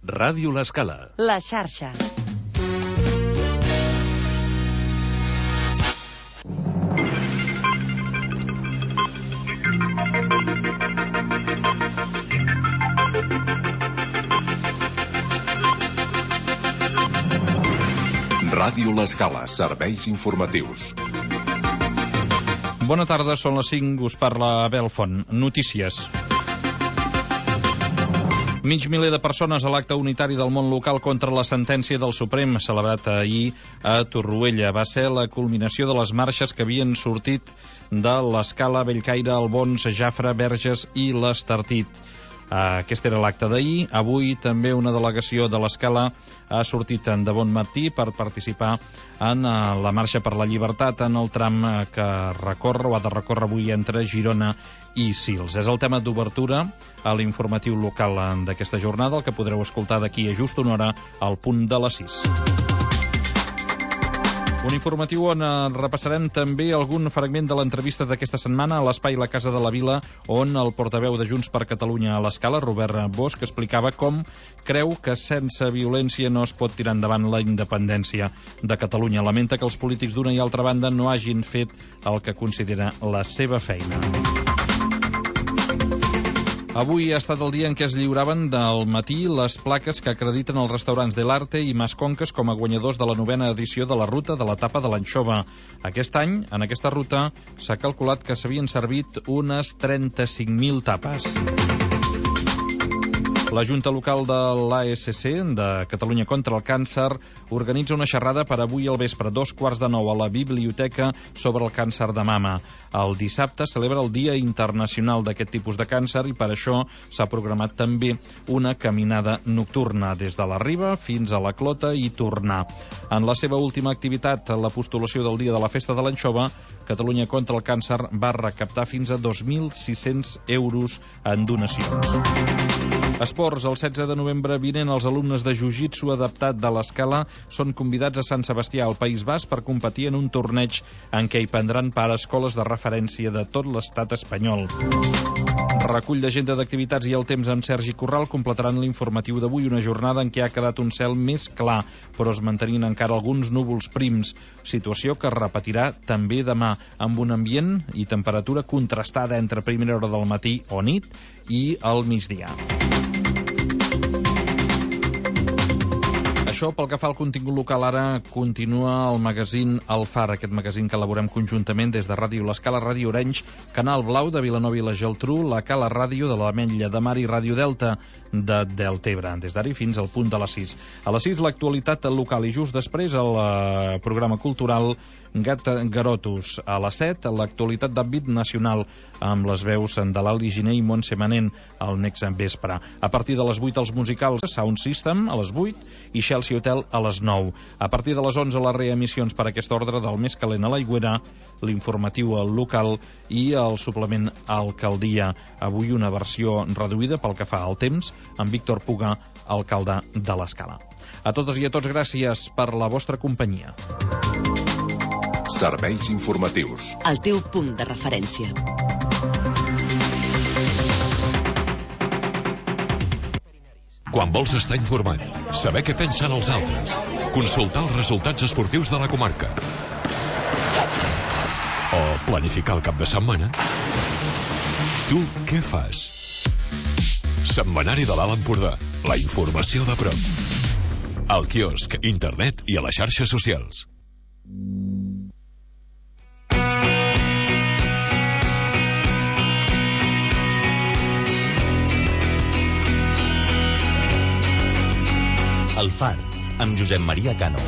Ràdio L'Escala. La xarxa. Ràdio L'Escala, serveis informatius. Bona tarda, són les 5, us parla Abel Font. Notícies. Mig miler de persones a l'acte unitari del món local contra la sentència del Suprem, celebrat ahir a Torroella. Va ser la culminació de les marxes que havien sortit de l'Escala, Bellcaire, Albons, Jafre, Verges i l'Estartit. Aquest era l'acte d'ahir. Avui també una delegació de l'Escala ha sortit de bon matí per participar en la marxa per la llibertat en el tram que recorre o ha de recórrer avui entre Girona i Sils. És el tema d'obertura a l'informatiu local d'aquesta jornada, el que podreu escoltar d'aquí a just una hora al punt de les 6. Un informatiu on repassarem també algun fragment de l'entrevista d'aquesta setmana a l'Espai La Casa de la Vila, on el portaveu de Junts per Catalunya a l'Escala, Robert Bosch, explicava com creu que sense violència no es pot tirar endavant la independència de Catalunya. Lamenta que els polítics d'una i altra banda no hagin fet el que considera la seva feina. Avui ha estat el dia en què es lliuraven del matí les plaques que acrediten els restaurants de l'Arte i Masconques com a guanyadors de la 9a edició de la ruta de l'etapa de l'anxova. Aquest any, en aquesta ruta, s'ha calculat que s'havien servit unes 35.000 tapes. La Junta Local de l'ASC, de Catalunya contra el Càncer, organitza una xerrada per avui al vespre, 8:45 a la biblioteca, sobre el càncer de mama. El dissabte celebra el Dia Internacional d'aquest tipus de càncer i per això s'ha programat també una caminada nocturna des de la Riba fins a la Clota i tornar. En la seva última activitat, la postulació del dia de la Festa de l'Anxova, Catalunya contra el Càncer va recaptar fins a 2.600 euros en donacions. Esports. El 16 de novembre vinent, els alumnes de Jiu-Jitsu adaptat de l'Escala són convidats a Sant Sebastià, al País Basc, per competir en un torneig en què hi prendran part escoles de referència de tot l'estat espanyol. Recull d'agenda d'activitats i el temps amb Sergi Corral completaran l'informatiu d'avui, una jornada en què ha quedat un cel més clar, però es mantenint encara alguns núvols prims, situació que es repetirà també demà, amb un ambient i temperatura contrastada entre primera hora del matí o nit i al migdia. Això pel que fa al contingut local. Ara continua el magazín El Far, aquest magazín que elaborem conjuntament des de Ràdio L'Escala, Ràdio Orenys, Canal Blau de Vilanova i la Geltrú, la Cala Ràdio de l'Ametlla de Mar i Ràdio Delta de Deltebre, des d'ara fins al punt de les 6. A les 6 l'actualitat local i just després el programa cultural Garotus. A les 7 l'actualitat d'àmbit nacional amb les veus de l'Ali Giner i Montse Manent al Next Vespre. A partir de les 8 els musicals Sound System a les 8 i Chelsea Hotel a les 9. A partir de les 11 les reemissions per aquest ordre del Més calent a l'Aigüera, l'informatiu al local i el suplement Alcaldia. Avui una versió reduïda pel que fa al temps amb Víctor Puga, alcalde de l'Escala. A totes i a tots, gràcies per la vostra companyia. Serveis informatius. El teu punt de referència. Quan vols estar informat, saber què pensen els altres, consultar els resultats esportius de la comarca o planificar el cap de setmana, tu què fas? Setmanari de l'Alt Empordà, la informació de prop. Al quiosc, internet i a les xarxes socials. El Far, amb Josep Maria Cano.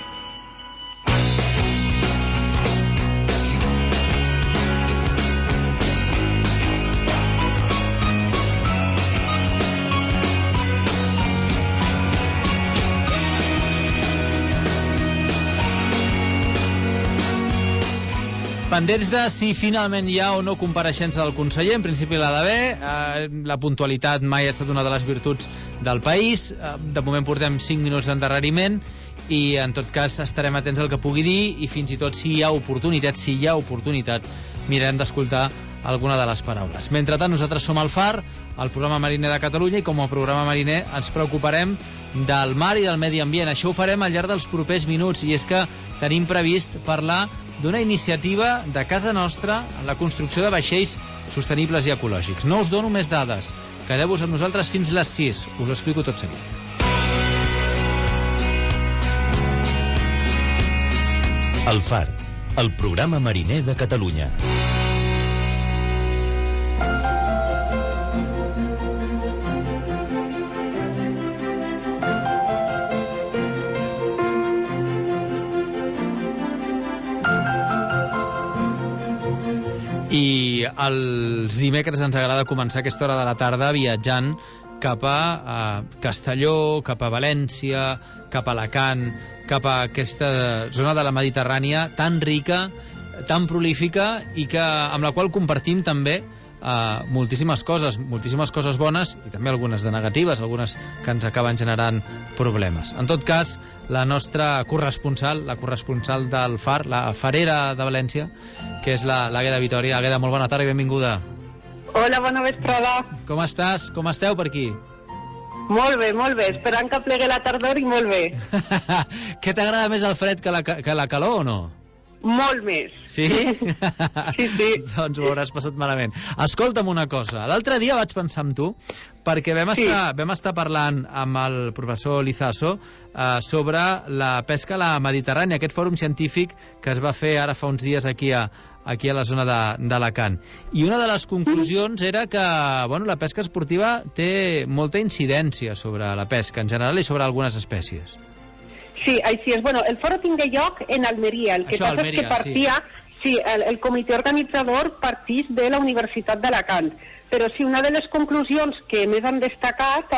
Pendents de si finalment hi ha o no compareixença del conseller. En principi l'ha d'haver. La puntualitat mai ha estat una de les virtuts del país. De moment portem 5 minuts d'endarreriment i en tot cas estarem atents al que pugui dir i fins i tot si hi ha oportunitat mirarem d'escoltar alguna de les paraules. Mentre tant, nosaltres som al Far, al programa mariner de Catalunya, i com a programa mariner ens preocuparem del mar i del medi ambient. Això ho farem al llarg dels propers minuts, i és que tenim previst parlar d'una iniciativa de casa nostra en la construcció de vaixells sostenibles i ecològics. No us dono més dades. Quedeu-vos amb nosaltres fins les 6. Us ho explico tot seguit. El Far, el programa mariner de Catalunya. I els dimecres ens agrada començar aquesta hora de la tarda viatjant cap a Castelló, cap a València, cap a Alacant, cap a aquesta zona de la Mediterrània tan rica, tan prolífica, i amb la qual compartim també moltíssimes coses bones i també algunes de negatives, algunes que ens acaben generant problemes. En tot cas, la nostra corresponsal, la corresponsal del Far, la farera de València, que és l'Àgueda Vitòria. Àgueda, molt bona tarda i benvinguda. Hola, bona vesprada. Com estàs? Com esteu per aquí? Molt bé, esperant que plegui la tardor i molt bé. Què t'agrada més el fred que la calor o no? Molt més. Sí? Sí. Doncs ho hauràs passat malament. Escolta'm una cosa, l'altre dia vaig pensar en tu, perquè vam estar parlant amb el professor Lizaso sobre la pesca a la Mediterrània, aquest fòrum científic que es va fer ara fa uns dies aquí a la zona d'Alacant. I una de les conclusions era que la pesca esportiva té molta incidència sobre la pesca en general i sobre algunes espècies. Sí, així és. El foro tingué lloc en Almeria. El que Això, passa Almeria, és que partia... Sí, el comitè organitzador partís de la Universitat d'Alacant. Però sí, una de les conclusions que més han destacat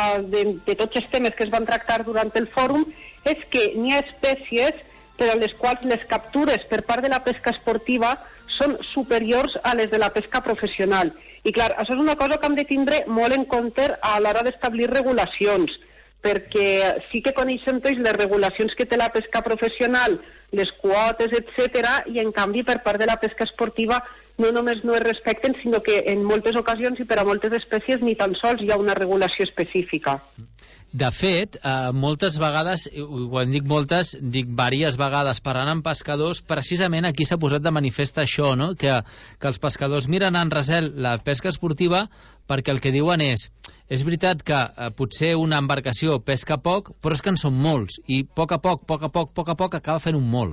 de tots els temes que es van tractar durant el fòrum és que n'hi ha espècies per a les quals les captures per part de la pesca esportiva són superiors a les de la pesca professional. I clar, això és una cosa que hem de tindre molt en compte a l'hora d'establir regulacions, perquè sí que coneixem tots les regulacions que té la pesca professional, les quotes, etc., i en canvi per part de la pesca esportiva no només no es respecten, sinó que en moltes ocasions i per a moltes espècies ni tan sols hi ha una regulació específica. De fet, moltes vegades, quan dic moltes, dic diverses vegades, parlant amb pescadors, precisament aquí s'ha posat de manifest això, no? Que els pescadors miren en recel la pesca esportiva perquè el que diuen és veritat que potser una embarcació pesca poc, però és que en són molts, i a poc a poc acaba fent un molt.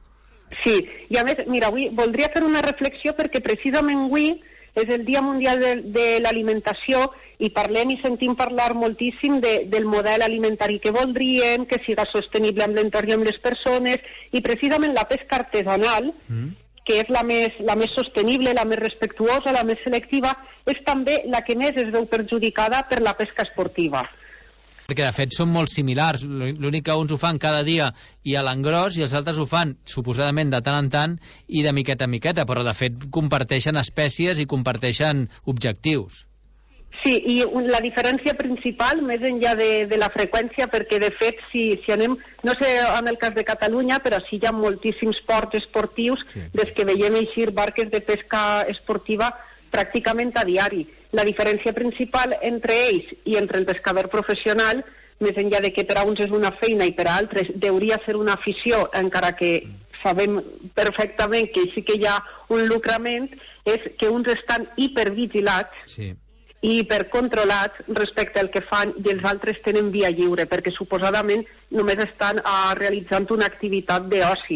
Sí, i a més, mira, avui voldria fer una reflexió perquè precisament avui és el Dia Mundial de l'Alimentació i parlem i sentim parlar moltíssim del model alimentari que voldríem, que siga sostenible amb l'entorn i amb les persones, i precisament la pesca artesanal, que és la més sostenible, la més respectuosa, la més selectiva, és també la que més es veu perjudicada per la pesca esportiva. Perquè, de fet, són molt similars. L'únic que uns ho fan cada dia i a l'engròs, i els altres ho fan, suposadament, de tant en tant i de miqueta en miqueta, però, de fet, comparteixen espècies i comparteixen objectius. Sí, i la diferència principal, més enllà de la freqüència, perquè, de fet, si anem, no sé en el cas de Catalunya, però sí hi ha moltíssims ports esportius, des que veiem eixir barques de pesca esportiva pràcticament a diari. La diferència principal entre ells i entre el pescador professional, més enllà de que per a uns és una feina i per a altres hauria ser una afició, encara que sabem perfectament que sí que hi ha un lucrament, és que uns estan hipervigilats i hipercontrolats respecte al que fan, i els altres tenen via lliure, perquè suposadament només estan realitzant una activitat d'oci.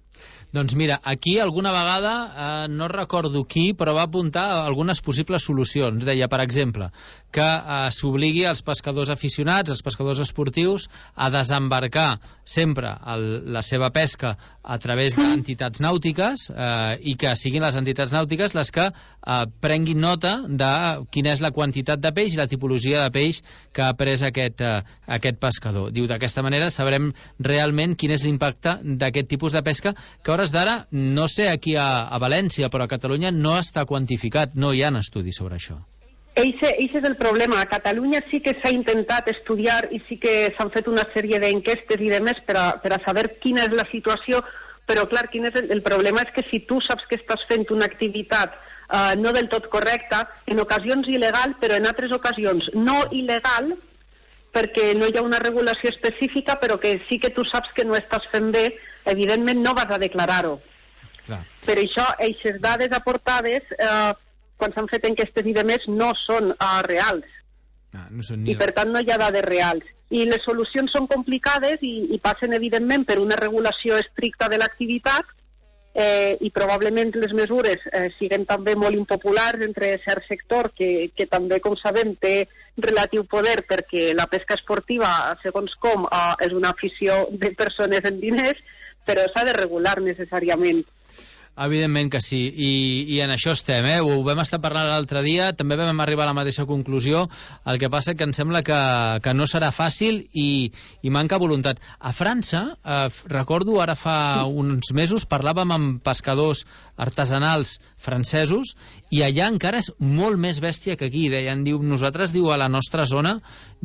Doncs mira, aquí alguna vegada, no recordo qui, però va apuntar algunes possibles solucions. Deia, per exemple, que s'obligui als pescadors aficionats, als pescadors esportius, a desembarcar sempre la seva pesca a través d'entitats nàutiques i que siguin les entitats nàutiques les que prenguin nota de quina és la quantitat de peix i la tipologia de peix que ha pres aquest pescador. Diu, d'aquesta manera sabrem realment quin és l'impacte d'aquest tipus de pesca, que a hores d'ara, no sé aquí a València, però a Catalunya no està quantificat, no hi ha estudis sobre això. Eixe és el problema. A Catalunya sí que s'ha intentat estudiar i sí que s'han fet una sèrie d'enquestes i demés per a saber quina és la situació, però clar, quin és el problema és que si tu saps que estàs fent una activitat no del tot correcta, en ocasions il·legal, però en altres ocasions no il·legal, perquè no hi ha una regulació específica, però que sí que tu saps que no estàs fent bé, evidentment no vas a declarar-ho. Per això, aquestes dades aportades, quan s'han fet enquestes i demés, no són reals. I per tant no hi ha dades reals. I les solucions són complicades i passen, evidentment, per una regulació estricta de l'activitat, i probablement les mesures siguen també molt impopulars entre cert sector que també, com sabem, té relatiu poder, perquè la pesca esportiva, segons com, és una afició de persones amb diners, però s'ha de regular necessàriament. Evidentment que sí, i en això estem, ho vam estar parlant l'altre dia, també vam arribar a la mateixa conclusió, el que passa que em sembla que no serà fàcil i manca voluntat. A França, recordo ara fa uns mesos, parlàvem amb pescadors artesanals francesos i allà encara és molt més bèstia que aquí. Deien, nosaltres, a la nostra zona,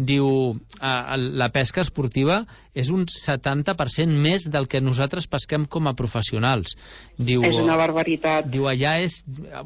la pesca esportiva és un 70% més del que nosaltres pesquem com a professionals. És una barbaritat. Allà és...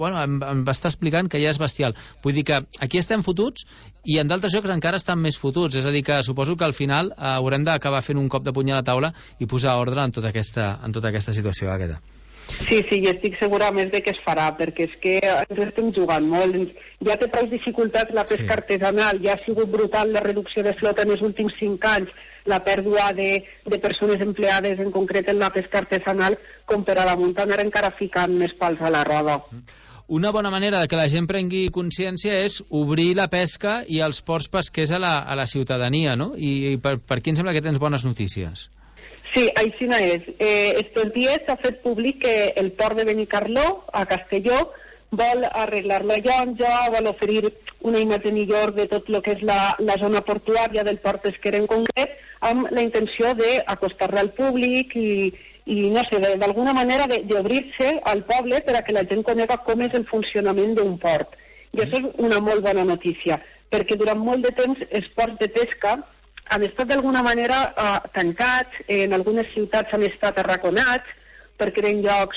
em va estar explicant que allà és bestial. Vull dir que aquí estem fotuts i en d'altres llocs encara estan més fotuts. És a dir, que suposo que al final haurem d'acabar fent un cop de puny a la taula i posar ordre en tota aquesta situació aquesta. Sí, i estic segura més de que es farà, perquè és que ens estem jugant molt. Ja té prou dificultats la pesca artesanal, ja ha sigut brutal la reducció de flota en els últims 5 anys, la pèrdua de persones empleades, en concret en la pesca artesanal, com per a la muntanya encara ficant més pals a la roda. Una bona manera de que la gent prengui consciència és obrir la pesca i els ports pesquers a la ciutadania, no? I per aquí em sembla que tens bones notícies. Sí, així no és. Estos dies s'ha fet públic que el port de Benicarló, a Castelló, vol arreglar la llonja, vol oferir una imatge millor de tot el que és la zona portuària del port pesquer en concret, amb la intenció d'acostar-la al públic i no sé, d'alguna manera d'obrir-se al poble per a que la gent conega com és el funcionament d'un port. I això és una molt bona notícia, perquè durant molt de temps els ports de pesca han estat d'alguna manera tancats, en algunes ciutats han estat arraconats, perquè eren llocs,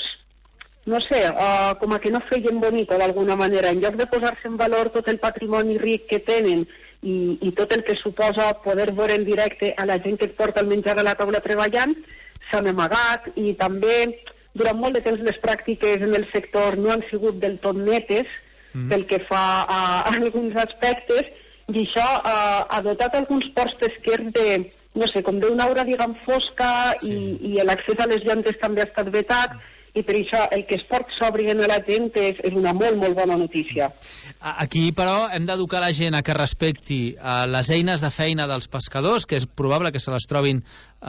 no sé, com a que no feien bonic d'alguna manera. En lloc de posar-se en valor tot el patrimoni ric que tenen i tot el que suposa poder veure en directe a la gent que et porta el menjar a la taula treballant, s'han amagat i també durant molt de temps les pràctiques en el sector no han sigut del tot netes pel que fa a alguns aspectes, i això ha dotat alguns ports pesquers de, no sé, com d'una aura, diguem, fosca, i l'accés a les llantes també ha estat vetat, i per això el que els ports s'obriguen a la gent és una molt, molt bona notícia. Aquí, però, hem d'educar la gent a que respecti les eines de feina dels pescadors, que és probable que se les trobin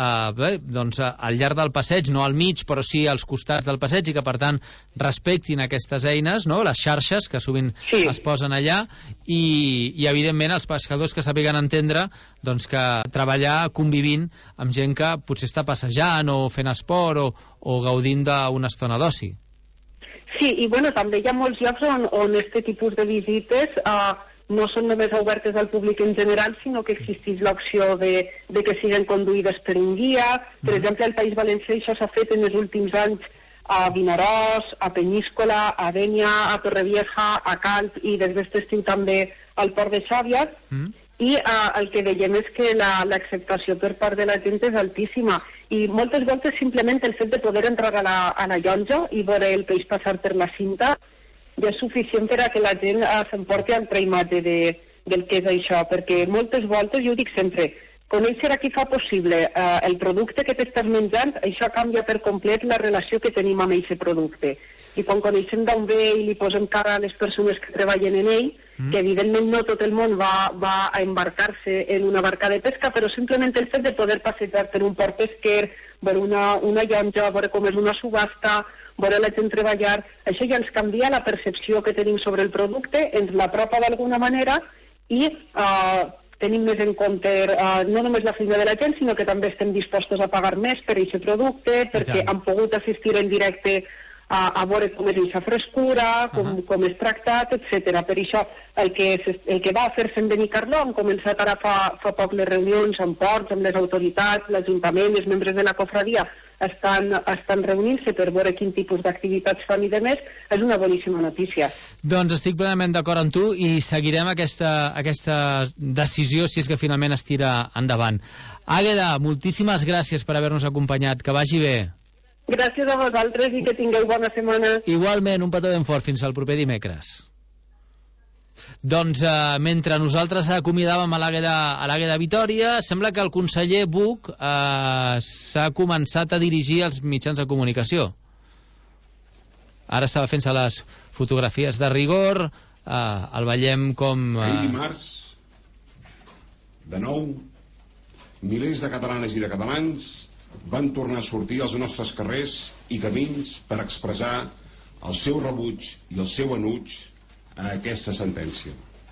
al llarg del passeig, no al mig, però sí als costats del passeig, i que, per tant, respectin aquestes eines, no? Les xarxes, que sovint es posen allà, i evidentment, els pescadors que sàpiguen entendre que treballar convivint amb gent que potser està passejant o fent esport o gaudint d'una estona d'oci. Sí, i també hi ha molts llocs on aquest tipus de visites no són només obertes al públic en general, sinó que existeix l'opció de que siguen conduïdes per un guia. Per exemple, al País Valencià això s'ha fet en els últims anys a Vinaròs, a Penyíscola, a Dénia, a Torrevieja, a Calp i des d'aquest estiu també al Port de Xàbia. I el que veiem és que l'acceptació per part de la gent és altíssima. I moltes voltes simplement el fet de poder entrar a la llonja i veure el peix passar per la cinta ja és suficient per a que la gent s'emporti altra imatge del que és això, perquè moltes voltes, jo ho dic sempre, conèixer a qui fa possible el producte que t'estàs menjant, això canvia per complet la relació que tenim amb aquest producte. I quan coneixem d'on ve i li posem cara a les persones que treballen en ell, que evidentment no tot el món va a embarcar-se en una barca de pesca, però simplement el fet de poder passejar per un port pesquer, veure una llonja, veure com és una subhasta, veure la gent treballar, això ja ens canvia la percepció que tenim sobre el producte, ens l'apropa d'alguna manera i tenim més en compte no només la feina de la gent, sinó que també estem dispostos a pagar més per aquest producte, perquè han pogut assistir en directe a veure com és aquesta frescura, com és tractat, etc. Per això el que va fer-se en Benicarló, han començat ara fa poc les reunions amb ports, amb les autoritats, l'Ajuntament, els membres de la cofradia estan reunint-se per veure quin tipus d'activitats fan i demés, és una boníssima notícia. Doncs estic plenament d'acord amb tu i seguirem aquesta decisió si és que finalment es tira endavant. Àgueda, moltíssimes gràcies per haver-nos acompanyat, que vagi bé. Gràcies a vosaltres i que tingueu bona setmana. Igualment, un petó ben fort, fins al proper dimecres. Doncs mentre nosaltres acomiadàvem a l'Àgueda Vitòria, sembla que el conseller Buch s'ha començat a dirigir als mitjans de comunicació. Ara estava fent-se les fotografies de rigor, el veiem com... Ahir dimarts, de nou, milers de catalanes i de catalans van tornar a sortir als nostres carrers i camins per expressar el seu rebuig i el seu enuig a aquesta sentència.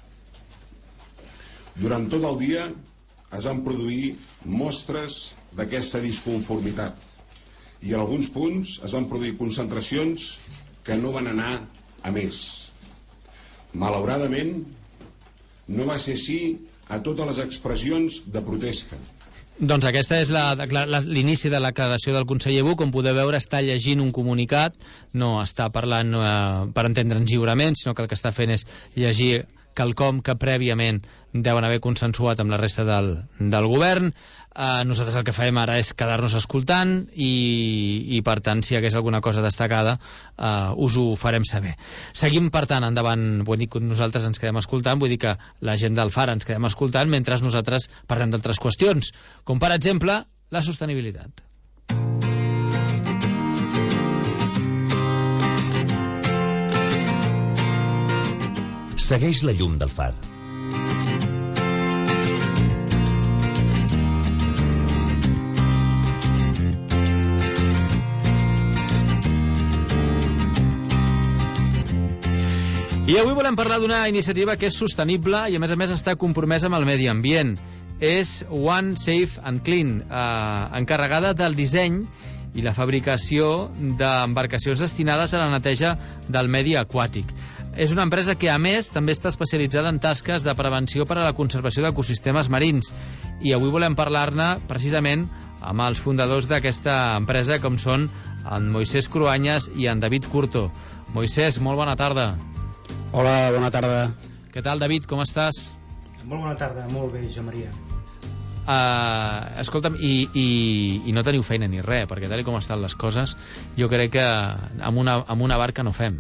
Durant tot el dia es van produir mostres d'aquesta disconformitat i en alguns punts es van produir concentracions que no van anar a més. Malauradament, no va ser així a totes les expressions de protesta. Doncs aquesta és l'inici de la declaració del conseller Buch. Com podeu veure, està llegint un comunicat, no està parlant per entendre'ns lliurement, sinó que el que està fent és llegir quelcom que prèviament deuen haver consensuat amb la resta del govern. Nosaltres el que farem ara és quedar-nos escoltant i per tant, si hi hagués alguna cosa destacada, us ho farem saber. Seguim, per tant, endavant. Vull dir que nosaltres ens quedem escoltant, vull dir que la gent del FAR ens quedem escoltant mentre nosaltres parlem d'altres qüestions, com per exemple la sostenibilitat. Segueix la llum del far. I avui volem parlar d'una iniciativa que és sostenible i a més està compromesa amb el medi ambient. És One Safe and Clean, encarregada del disseny i la fabricació d'embarcacions destinades a la neteja del medi aquàtic. És una empresa que, a més, també està especialitzada en tasques de prevenció per a la conservació d'ecosistemes marins. I avui volem parlar-ne precisament amb els fundadors d'aquesta empresa, com són en Moisés Cruanyes i en David Curto. Moisés, molt bona tarda. Hola, bona tarda. Què tal, David, com estàs? Molt bona tarda, molt bé, jo Maria. Escolta'm, i no teniu feina ni res, perquè tal com estan les coses, jo crec que amb una barca no fem.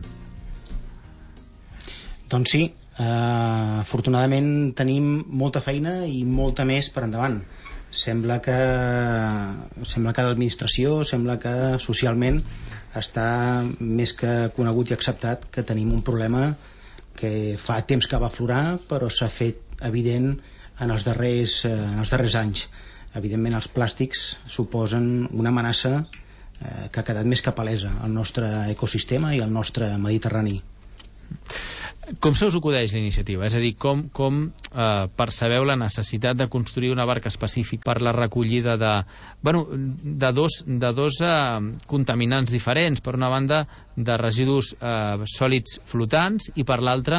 Doncs sí, afortunadament tenim molta feina i molta més per endavant. Sembla que l'administració, sembla que socialment està més que conegut i acceptat que tenim un problema que fa temps que va aflorar, però s'ha fet evident en els darrers anys. Evidentment els plàstics suposen una amenaça que ha quedat més que palesa al nostre ecosistema i al nostre Mediterrani. Com se us acudeix la iniciativa? És a dir, com percebeu la necessitat de construir una barca específica per la recollida de dos contaminants diferents? Per una banda, de residus sòlids flotants i per l'altra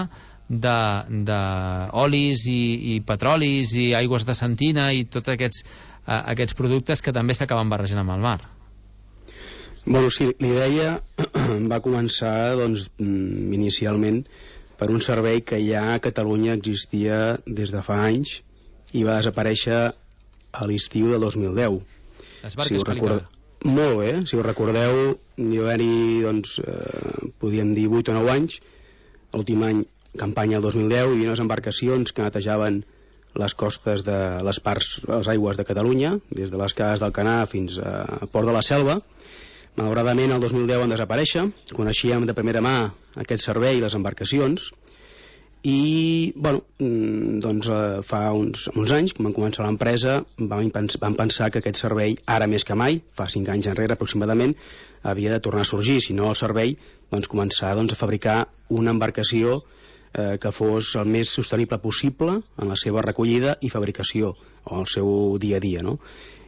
d'olis i petrolis i aigües de sentina i tots aquests productes que també s'acaben barrejant amb el mar. Bueno, sí, l'idea va començar inicialment per un servei que ja a Catalunya existia des de fa anys i va desaparèixer a l'estiu del 2010. Les barques Pelican. Molt bé, si us recordeu, hi va haver-hi, podíem dir, 8 o 9 anys, l'últim any, campanya del 2010, hi havia unes embarcacions que netejaven les costes de les aigües de Catalunya, des de les cases d'Alcanar fins a Port de la Selva. Malauradament el 2010 van desaparèixer, coneixíem de primera mà aquest servei i les embarcacions i fa uns anys, quan vam començar l'empresa, vam pensar que aquest servei, ara més que mai, fa 5 anys enrere aproximadament, havia de tornar a sorgir, si no el servei començar a fabricar una embarcació que fos el més sostenible possible en la seva recollida i fabricació o el seu dia a dia, no?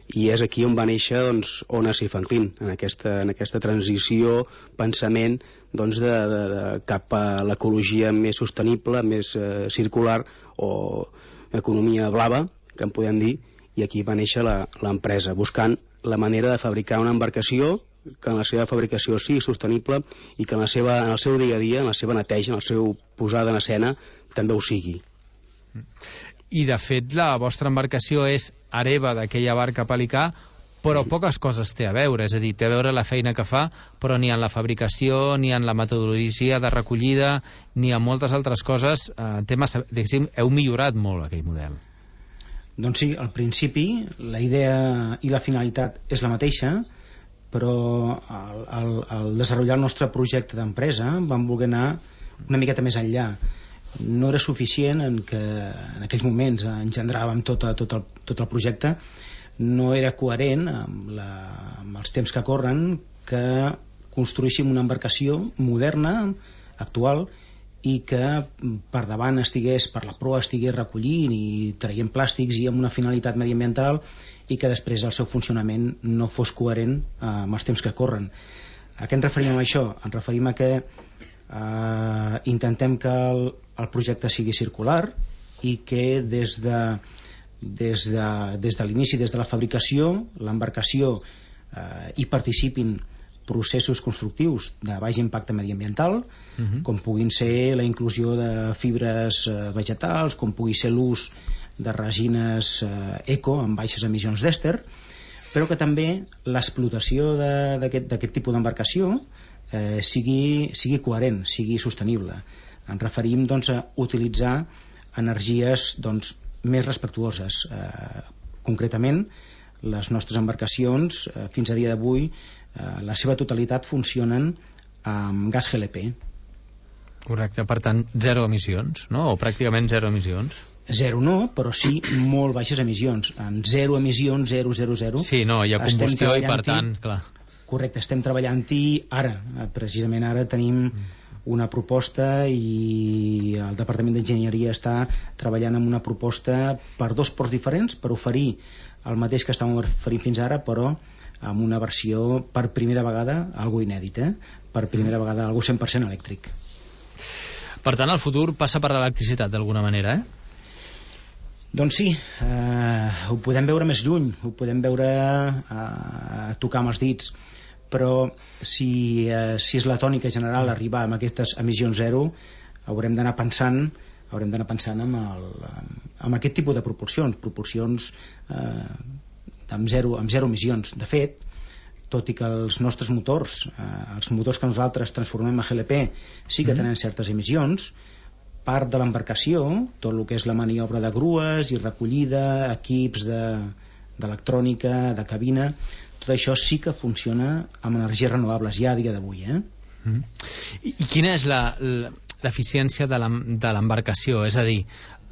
i és aquí on va néixer Onas i Franklin, en aquesta transició, pensament cap a l'ecologia més sostenible, més circular, o economia blava, que en podem dir, i aquí va néixer l'empresa, buscant la manera de fabricar una embarcació que en la seva fabricació sigui sostenible i que en el seu dia a dia, en la seva neteja, en la seva posada en escena, també ho sigui. I de fet la vostra embarcació és hereva d'aquella barca Pelicà, però poques coses té a veure, és a dir, té a veure la feina que fa, però ni en la fabricació, ni en la metodologia de recollida, ni en moltes altres coses, heu millorat molt aquell model. Doncs sí, al principi la idea i la finalitat és la mateixa, però al desenvolupar el nostre projecte d'empresa vam voler anar una miqueta més enllà. No era suficient en aquells moments engendràvem tot el projecte, no era coherent amb els temps que corren que construíssim una embarcació moderna, actual, i que per davant per la proa estigués recollint i traient plàstics i amb una finalitat mediambiental, i que després el seu funcionament no fos coherent amb els temps que corren. A què ens referim amb això? Ens referim a que intentem que el projecte sigui circular i que des de l'inici, des de la fabricació, l'embarcació hi participin processos constructius de baix impacte mediambiental, com puguin ser la inclusió de fibres vegetals, com pugui ser l'ús de resines eco amb baixes emissions d'èster, però que també l'explotació d'aquest tipus d'embarcació sigui coherent, sigui sostenible. Ens referim a utilitzar energies més respectuoses. Concretament, les nostres embarcacions fins a dia d'avui, la seva totalitat funcionen amb gas GLP. Correcte, per tant, zero emissions, no? O pràcticament zero emissions. Zero no, però sí molt baixes emissions. En zero emissions, 000. Sí, no, hi ha combustió i per tant, clar. Correcte, estem treballant-hi ara. Precisament ara tenim una proposta i el Departament d'Enginyeria està treballant en una proposta per 2 ports diferents per oferir el mateix que estàvem oferint fins ara, però amb una versió per primera vegada, algo inèdit, per primera vegada algo 100% elèctric. Per tant, el futur passa per l'electricitat d'alguna manera, Doncs sí, ho podem veure més lluny, ho podem veure tocar amb els dits, però si és la tònica general arribar a aquestes emissions zero, haurem d'anar pensant amb aquest tipus de proporcions amb zero emissions. De fet, tot i que els nostres motors, els motors que nosaltres transformem a GLP, sí que tenen certes emissions, part de l'embarcació, tot el que és la maniobra de grues i recollida, equips d'electrònica, de cabina, tot això sí que funciona amb energies renovables ja a dia d'avui. I quina és l'eficiència de l'embarcació? És a dir,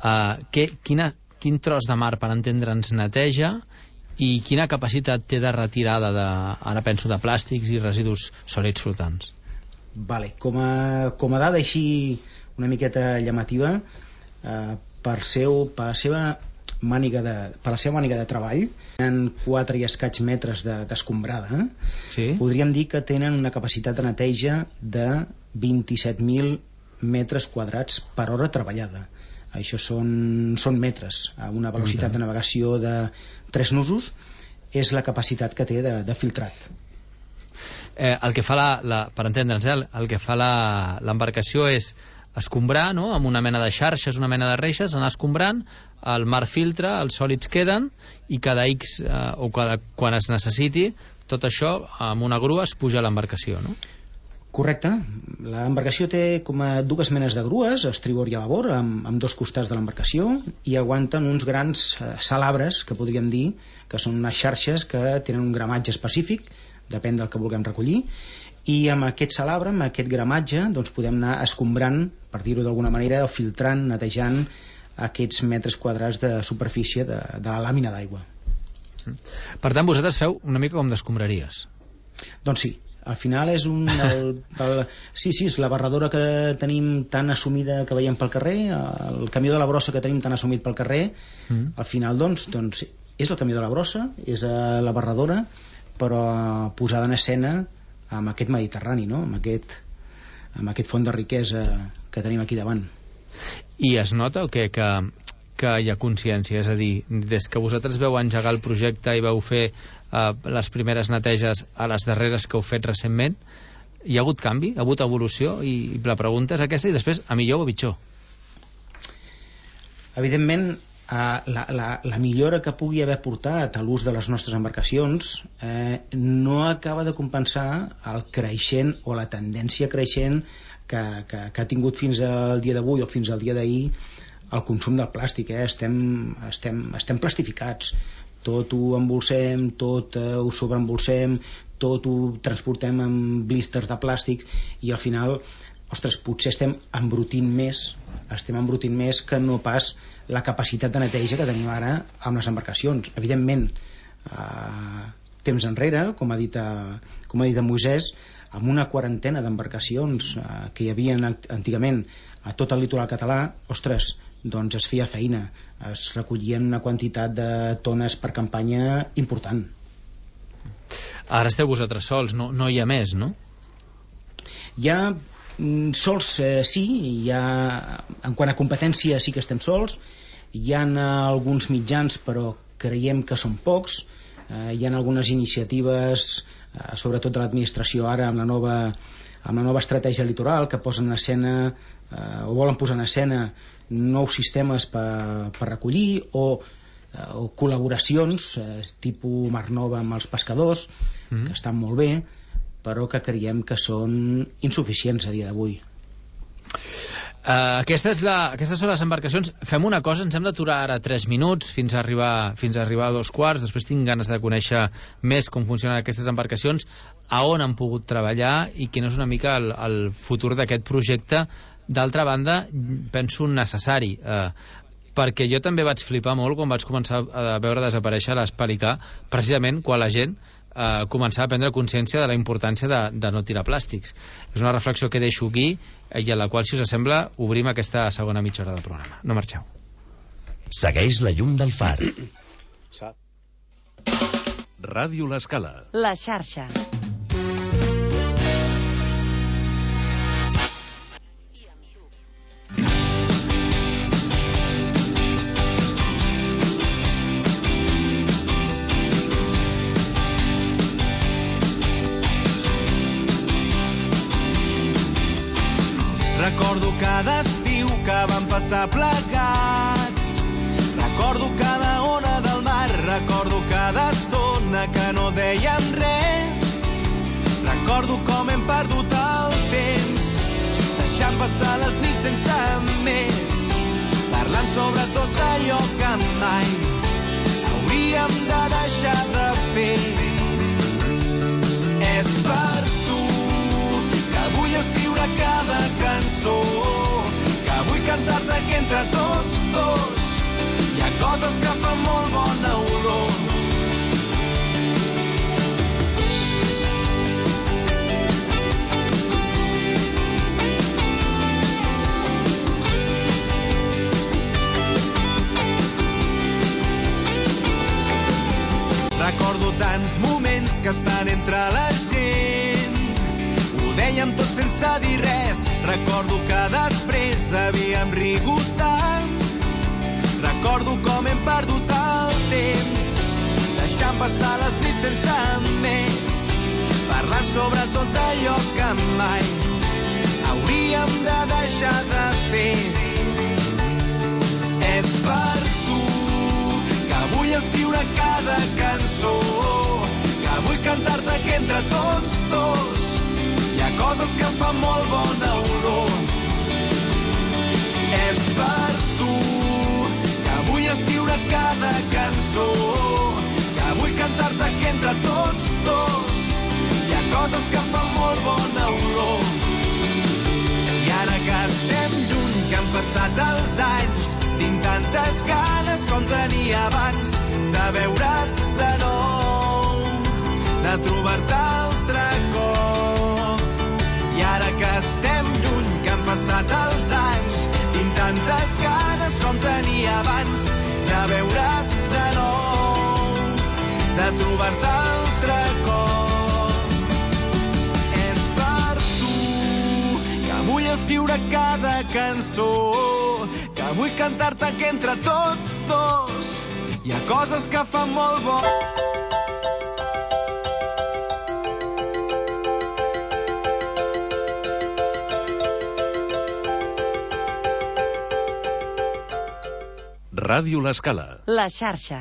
quin tros de mar, per entendre'ns, neteja i quina capacitat té de retirada ara penso de plàstics i residus sòlids flotants? Vale. Com a dada així una miqueta llamativa, per la seva màniga de treball, tenen 4 i escaig metres d'escombrada, podríem dir que tenen una capacitat de neteja de 27.000 metres quadrats per hora treballada. Això són metres, a una velocitat de navegació de 3 nusos és la capacitat que té de filtrat. El que fa per entendre'ns, el que fa l'embarcació és escombrar, no? Amb una mena de xarxes, una mena de reixes, anar escombrant, el mar filtra, els sòlids queden i cada X quan es necessiti, tot això amb una grua es puja a l'embarcació, no? Correcte. L'embarcació té com a 2 menes de grues, estribord i a babord, amb 2 costats de l'embarcació, i aguanten uns grans salabres, que podríem dir que són unes xarxes que tenen un gramatge específic, depèn del que vulguem recollir, i amb aquest salabre, amb aquest gramatge, doncs podem anar escombrant, per dir-ho d'alguna manera, o filtrant, netejant aquests metres quadrats de superfície de la làmina d'aigua. Per tant, vosaltres feu una mica com d'escombraries. Doncs sí, al final és és la barradora que tenim tan assumida que veiem pel carrer, el camió de la brossa que tenim tan assumit pel carrer, al final doncs És el Camí de la Brossa, és la Barradora, però posada en escena amb aquest Mediterrani, no? amb aquest font de riquesa que tenim aquí davant. I es nota o què que hi ha consciència? És a dir, des que vosaltres veu engegar el projecte i veu fer les primeres neteges a les darreres que heu fet recentment, hi ha hagut canvi? Ha hagut evolució? I la pregunta és aquesta, i després, a millor o a pitjor? Evidentment, la millora que pugui haver portat a l'ús de les nostres embarcacions no acaba de compensar el creixent o la tendència creixent que ha tingut fins al dia d'avui o fins al dia d'ahir el consum del plàstic. Estem plastificats, tot ho embolsem, tot ho sobreembolsem, tot ho transportem amb blísters de plàstics, i al final, ostres, potser estem embrutint més que no pas la capacitat de neteja que tenim ara amb les embarcacions. Evidentment, temps enrere, com ha dit en Moisès, amb una quarantena d'embarcacions que hi havia antigament a tot el litoral català, ostres, doncs es feia feina, es recollien una quantitat de tones per campanya important. Ara esteu vosaltres sols, no hi ha més, no? Hi ha sols, sí, en quant a competència sí que estem sols, hi ha alguns mitjans però creiem que són pocs, hi ha algunes iniciatives, sobretot de l'administració ara amb la nova estratègia litoral, que posen en escena o volen posar en escena nous sistemes per recollir o col·laboracions tipus Mar Nova amb els pescadors, que estan molt bé, però que creiem que són insuficients a dia d'avui. Aquestes són les embarcacions. Fem una cosa, ens hem d'aturar ara 3 minuts fins a arribar a 2:15. Després tinc ganes de conèixer més com funcionen aquestes embarcacions, a on han pogut treballar i quin és una mica el futur d'aquest projecte. D'altra banda, penso necessari, perquè jo també vaig flipar molt quan vaig començar a veure desaparèixer l'Espelicà, precisament quan la gent començar a prendre consciència de la importància de no tirar plàstics. És una reflexió que deixo aquí i a la qual, si us sembla, obrim aquesta segona mitja hora del programa. No marxeu. Segueix la llum del far. Ràdio L'Escala. La xarxa. Recordo cada estiu que vam passar plegats. Recordo cada ona del mar. Recordo cada estona que no dèiem res. Recordo com hem perdut el temps, deixant passar les nits sense més, parlant sobre tot allò que mai hauríem de deixar de fer. És per tu que vull escriure cada cançó, que vull cantar-te que entre tots dos hi ha coses que fan molt bona olor. Recordo tants moments que estan entre la gent, ho dèiem tot sense dir res. Recordo que després havíem rigut tant. Recordo com hem perdut el temps, deixant passar les nits sense més, parlant sobre tot allò que mai hauríem de deixar de fer. És per tu que vull escriure cada cançó, que vull cantar-te que entre tots dos hi ha coses que fan molt bona olor. És per tu que vull escriure cada cançó, que vull cantar-te que entre tots dos hi ha coses que fan molt bona olor. I ara que estem lluny, que han passat els anys, tinc tantes ganes com tenia abans de veure't de nou, de trobar-te altre cop. I ara que estem lluny, que han passat els anys, tinc tantes ganes com tenia abans de veure't de nou. escriure cada cançó, que vull cantar-te que entre tots dos hi ha coses que fan molt bo. Ràdio L'Escala. La xarxa.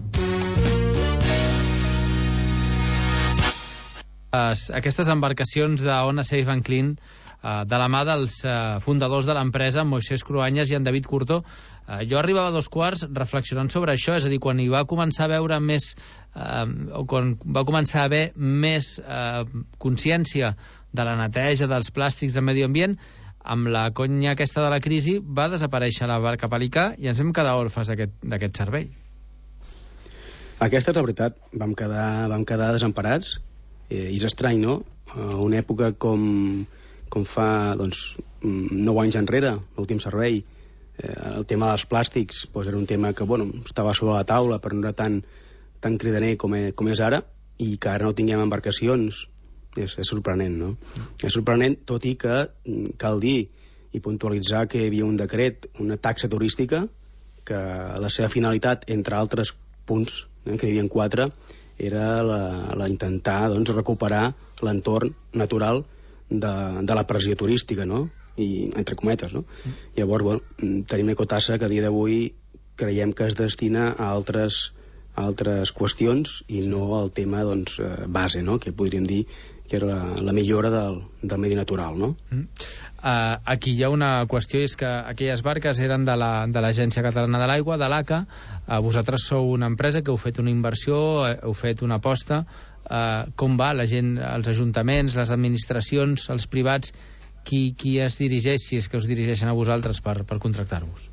Aquestes embarcacions d'Ona Safe and Clean, de la mà dels fundadors de l'empresa, Moisés Cruanyes i en David Curto, jo arribava a 2:15 reflexionant sobre això, és a dir, quan hi va començar a veure més, o quan va començar a haver més consciència de la neteja dels plàstics del medi ambient, amb la conya aquesta de la crisi va desaparèixer la barca Pelicà i ens hem quedat orfes d'aquest servei. Aquesta és la veritat, vam quedar desemparats, i és estrany, no? Una època com fa 9 anys enrere, l'últim servei, el tema dels plàstics era un tema que estava sobre la taula però no era tan cridaner com és ara, i que ara no tinguem embarcacions és sorprenent, no? És sorprenent, tot i que cal dir i puntualitzar que hi havia un decret, una taxa turística, que la seva finalitat, entre altres punts, que hi havia 4, era la intentar recuperar l'entorn natural de la pressió turística, no? I entre cometes, no? Llavors, tenim una cotassa que a dia d'avui creiem que es destina a altres qüestions i no al tema base, no? Que podríem dir que era la millora del medi natural, no? Aquí hi ha una qüestió, és que aquelles barques eren de l'Agència Catalana de l'Aigua, de l'ACA. Vosaltres sou una empresa que heu fet una inversió, heu fet una aposta. Com va la gent, els ajuntaments, les administracions, els privats, qui es dirigeix, si és que us dirigeixen a vosaltres per contractar-vos?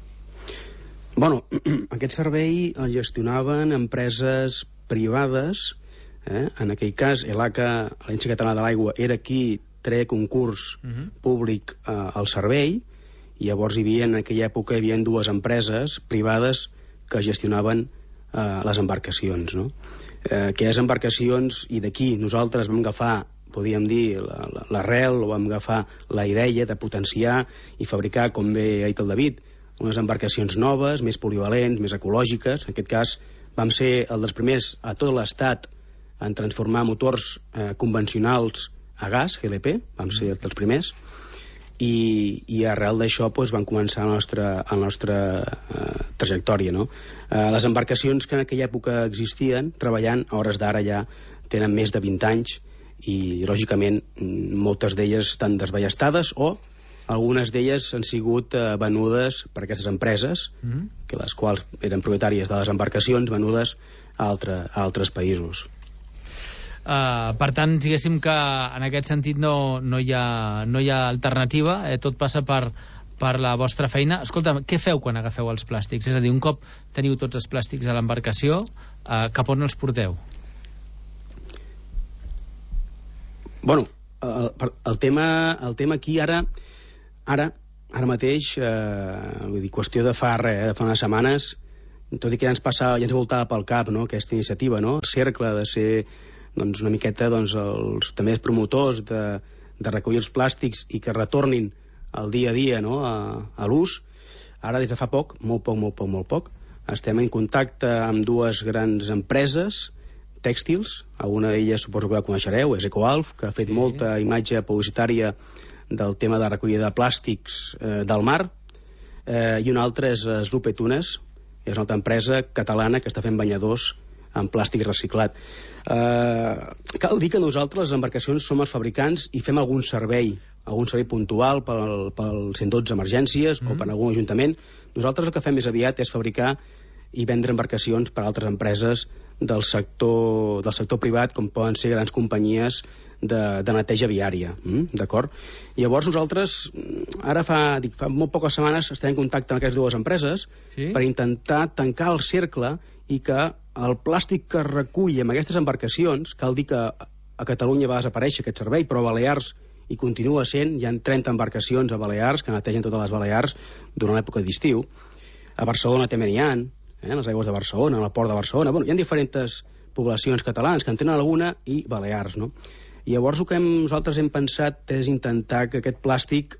Aquest servei el gestionaven empreses privades. En aquell cas, l'ACA, l'Agència Catalana de l'Aigua, era qui treia concurs públic al servei, i llavors en aquella època hi havia 2 empreses privades que gestionaven les embarcacions, no? Aquelles embarcacions, i d'aquí nosaltres vam agafar, podríem dir, l'arrel, o vam agafar la idea de potenciar i fabricar, com bé ha dit el David, unes embarcacions noves, més polivalents, més ecològiques. En aquest cas vam ser els dels primers a tot l'estat en transformar motors convencionals a gas, GLP, vam ser dels primers, i arrel d'això van començar la nostra trajectòria, no? Les embarcacions que en aquella època existien, treballant, a hores d'ara ja tenen més de 20 anys, i lògicament moltes d'elles estan desballestades, o algunes d'elles han sigut venudes per aquestes empreses, que les quals eren propietàries de les embarcacions, venudes a altres països. Per tant, diguéssim que en aquest sentit no hi ha alternativa, tot passa per la vostra feina. Escolta, què feu quan agafeu els plàstics? És a dir, un cop teniu tots els plàstics a l'embarcació, cap on els porteu? El tema aquí ara mateix, qüestió de fa unes setmanes, tot i que ja ens voltava pel cap, no, aquesta iniciativa, no? El cercle de ser una miqueta els també els promotors de recollir els plàstics i que retornin al dia a dia, no, a l'ús. Ara, des de fa molt poc, estem en contacte amb 2 grans empreses tèxtils. Alguna d'elles suposo que la coneixereu, és EcoAlf, que ha fet molta imatge publicitària del tema de recollida de plàstics del mar, i una altra és Slupe Tunes, és una altra empresa catalana que està fent banyadors en plàstic reciclat. Cal dir que nosaltres, les embarcacions, som els fabricants i fem algun servei puntual pel 112 emergències o per algun ajuntament. Nosaltres el que fem més aviat és fabricar i vendre embarcacions per a altres empreses del sector privat, com poden ser grans companyies de neteja viària, d'acord? Llavors nosaltres, ara fa molt poques setmanes, estem en contacte amb aquestes 2 empreses per intentar tancar el cercle i que el plàstic que es recull amb aquestes embarcacions, cal dir que a Catalunya va desaparèixer aquest servei, però a Balears hi continua sent, hi ha 30 embarcacions a Balears que netegen totes les Balears durant l'època d'estiu. A Barcelona també n'hi ha, les aigües de Barcelona, al port de Barcelona, hi ha diferents poblacions catalanes que en tenen alguna, i Balears, no? I llavors el que nosaltres hem pensat és intentar que aquest plàstic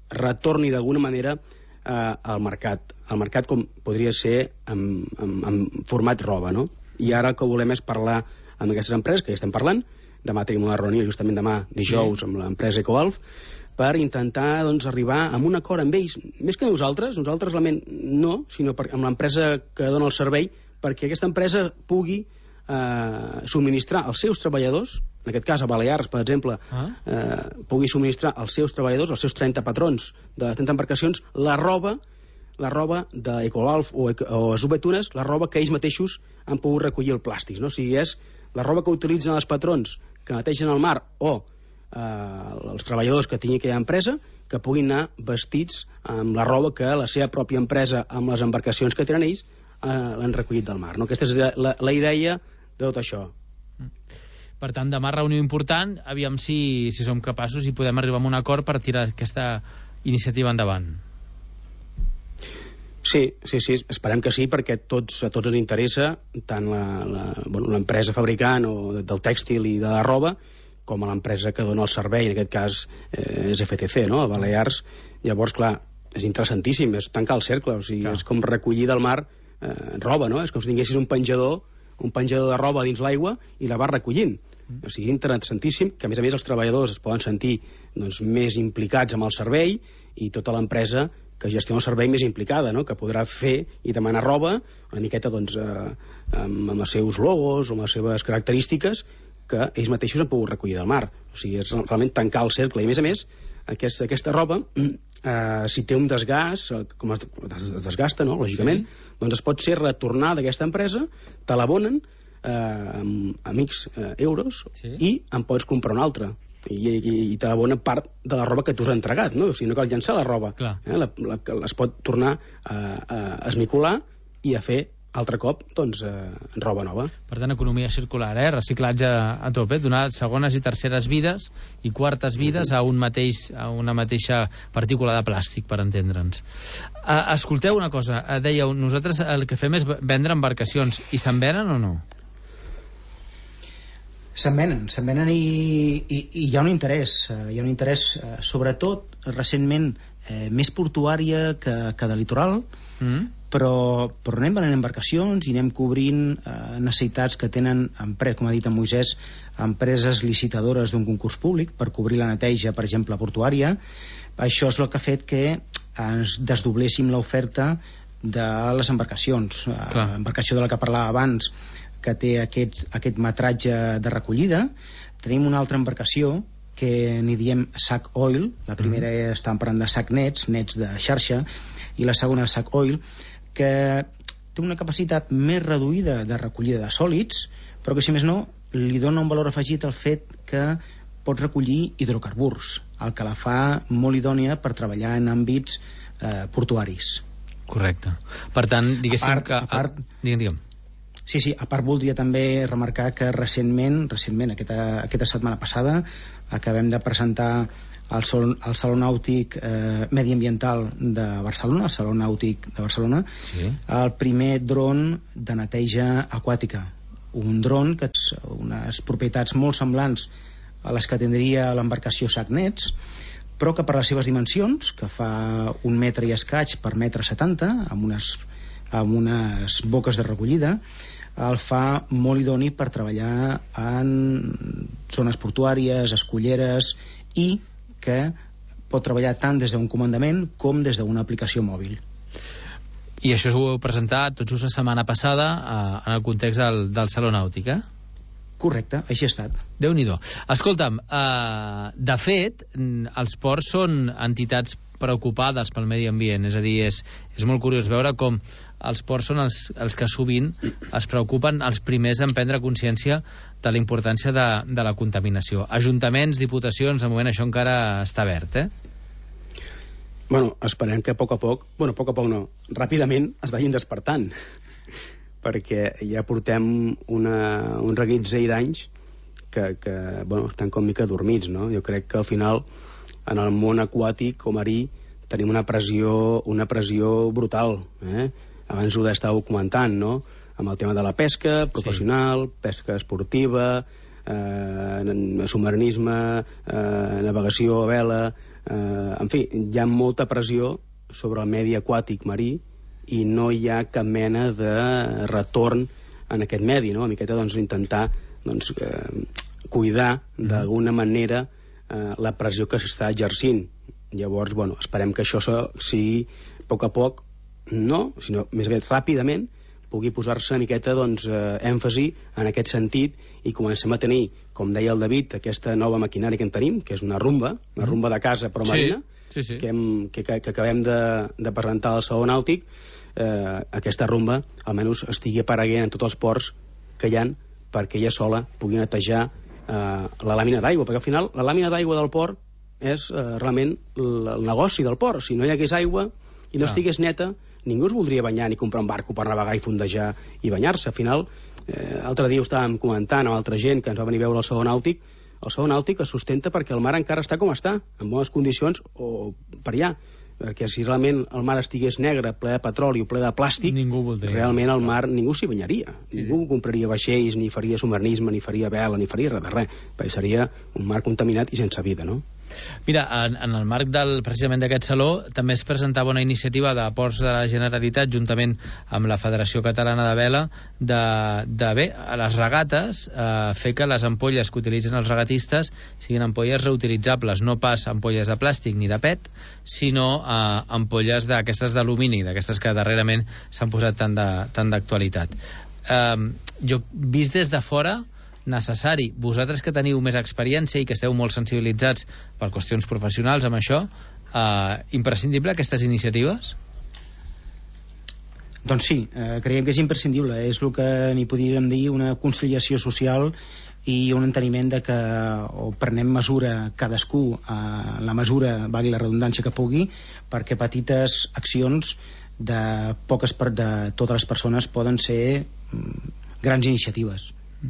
retorni d'alguna manera al mercat. El mercat com podria ser en format roba, no? I ara el que volem és parlar amb aquestes empreses, que ja estem parlant. Demà tenim una reunió, justament demà, dijous, amb l'empresa EcoAlf, per intentar doncs, arribar a un acord amb ells, més que nosaltres realment no, sinó amb l'empresa que dona el servei, perquè aquesta empresa pugui subministrar als seus treballadors, en aquest cas a Balears, per exemple, pugui subministrar als seus treballadors, als seus 30 patrons de les 30 embarcacions, la roba d'EcoAlf o Zubetunes, la roba que ells mateixos han pogut recollir el plàstic, no? O sigui, és la roba que utilitzen els patrons que netegen el mar o els treballadors que tinguin aquella empresa, que puguin anar vestits amb la roba que la seva pròpia empresa, amb les embarcacions que tenen ells, l'han recollit del mar, no? Aquesta és la idea de tot això. Per tant, demà reunió important, aviam si som capaços i podem arribar a un acord per tirar aquesta iniciativa endavant. Sí, esperem que sí, perquè a tots ens interessa, tant l'empresa fabricant del tèxtil i de la roba, com a l'empresa que dona el servei, en aquest cas és FCC, no?, a Balears. Llavors, clar, és interessantíssim, és tancar el cercle, o sigui, és com recollir del mar roba, no? És com si tinguessis un penjador de roba dins l'aigua i la vas recollint. O sigui, interessantíssim, que a més els treballadors es poden sentir doncs, més implicats amb el servei i tota l'empresa que gestiona el servei més implicada, no?, que podrà fer i demanar roba una miqueta doncs, amb els seus logos o amb les seves característiques que ells mateixos han pogut recollir del mar. O sigui, és realment tancar el cercle. I a més, aquesta roba, si té un desgast, com es desgasta, no?, lògicament, doncs es pot ser retornada d'aquesta empresa, te l'abonen amb X euros i en pots comprar una altra. I te l'abonen part de la roba que tu has entregat, no? O sigui, no cal llançar la roba. Es pot tornar a esmicolar i a fer altre cop, doncs, roba nova. Per tant, economia circular, reciclatge a tope, donar segones i terceres vides i quartes vides a una mateixa partícula de plàstic, per entendre'ns. Escolteu una cosa, dèieu, nosaltres el que fem és vendre embarcacions, i se'n venen o no? Se'n venen i hi ha un interès, sobretot recentment més portuària que de litoral, però anem venent embarcacions i anem cobrint necessitats que tenen, com ha dit en Moisès, empreses licitadores d'un concurs públic per cobrir la neteja, per exemple, portuària. Això és el que ha fet que ens desdobléssim l'oferta de les embarcacions. L'embarcació de la que parlava abans, que té aquest metratge de recollida. Tenim una altra embarcació que n'hi diem Sac Oil. La primera estàvem parlant de sac nets de xarxa, i la segona Sac Oil, que té una capacitat més reduïda de recollida de sòlids, però que, si més no, li dona un valor afegit al fet que pot recollir hidrocarburs, el que la fa molt idònia per treballar en àmbits portuaris. Correcte. Per tant, diguéssim que... Digue'm. Sí, a part voldria també remarcar que recentment, aquesta setmana passada, acabem de presentar al Saló Nàutic Mediambiental de Barcelona, el Saló Nàutic de Barcelona, el primer dron de neteja aquàtica. Un dron que té unes propietats molt semblants a les que tindria l'embarcació Sacnets, però que per les seves dimensions, que fa 1 metre i escaig per 1,70 m, amb unes boques de recollida, el fa molt idoni per treballar en zones portuàries, esculleres, i que pot treballar tant des d'un comandament com des d'una aplicació mòbil. I això ho heu presentat tot just la setmana passada en el context del Saló Nàutic, Correcte, així ha estat. Déu-n'hi-do. Escolta'm, de fet, els ports són entitats preocupades pel medi ambient, és a dir, és molt curiós veure com els ports són els que sovint es preocupen els primers en prendre consciència de la importància de la contaminació. Ajuntaments, diputacions, de moment això encara està verd, Bueno, esperem que a poc a poc no, ràpidament es vagin despertant, perquè ja portem un reguitzell d'anys que estan com mica dormits, no? Jo crec que al final en el món aquàtic o marí tenim una pressió brutal, Abans ho estàveu comentant, no? Amb el tema de la pesca professional, pesca esportiva, submarinisme, navegació a vela, En fi, hi ha molta pressió sobre el medi aquàtic marí i no hi ha cap mena de retorn en aquest medi, no? Una miqueta intentar cuidar d'alguna manera la pressió que s'està exercint. Llavors, esperem que això sigui a poc a poc, no, sinó més bé ràpidament, pugui posar-se una miqueta èmfasi en aquest sentit i comencem a tenir, com deia el David, aquesta nova maquinària que en tenim, que és una rumba de casa però marina, que acabem de presentar al Saló Nàutic. Aquesta rumba almenys estigui apareguent en tots els ports que hi ha perquè ella sola pugui netejar la làmina d'aigua, perquè al final la làmina d'aigua del port és realment el negoci del port. Si no hi hagués aigua i no estigués neta, ningú es voldria banyar ni comprar un barco per navegar i fondejar i banyar-se. Al final, l'altre dia ho estàvem comentant amb altra gent que ens va venir a veure el Saló Nàutic. El Saló Nàutic es sustenta perquè el mar encara està com està, en bones condicions o per allà, perquè si realment el mar estigués negre, ple de petroli o ple de plàstic, realment el mar ningú s'hi banyaria. Ningú compraria vaixells, ni faria submarinisme, ni faria vela, ni faria res de res, perquè seria un mar contaminat i sense vida, no? Mira, en el marc precisament d'aquest saló també es presentava una iniciativa de Ports de la Generalitat juntament amb la Federació Catalana de Vela de a les regates fer que les ampolles que utilitzen els regatistes siguin ampolles reutilitzables, no pas ampolles de plàstic ni de PET, sinó ampolles d'aquestes d'alumini, d'aquestes que darrerament s'han posat tant d'actualitat. Jo, vist des de fora, necessari. Vosaltres que teniu més experiència i que esteu molt sensibilitzats per qüestions professionals amb això, imprescindible aquestes iniciatives? Doncs sí, creiem que és imprescindible. És el que n'hi podríem dir una conciliació social i un enteniment de que o prenem mesura cadascú a la mesura, valgui la redundància que pugui, perquè petites accions de totes les persones poden ser grans iniciatives.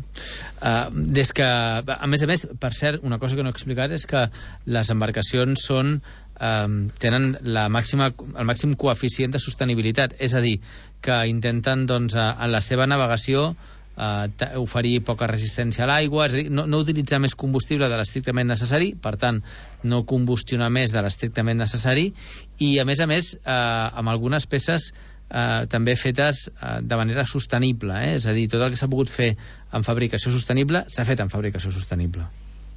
Des que, a més, per cert, una cosa que no he explicat és que les embarcacions tenen el màxim coeficient de sostenibilitat, és a dir, que intenten en la seva navegació oferir poca resistència a l'aigua, és a dir, no utilitzar més combustible de l'estrictament necessari, per tant no combustionar més de l'estrictament necessari, i a més amb algunes peces també fetes de manera sostenible, és a dir, tot el que s'ha pogut fer en fabricació sostenible s'ha fet en fabricació sostenible.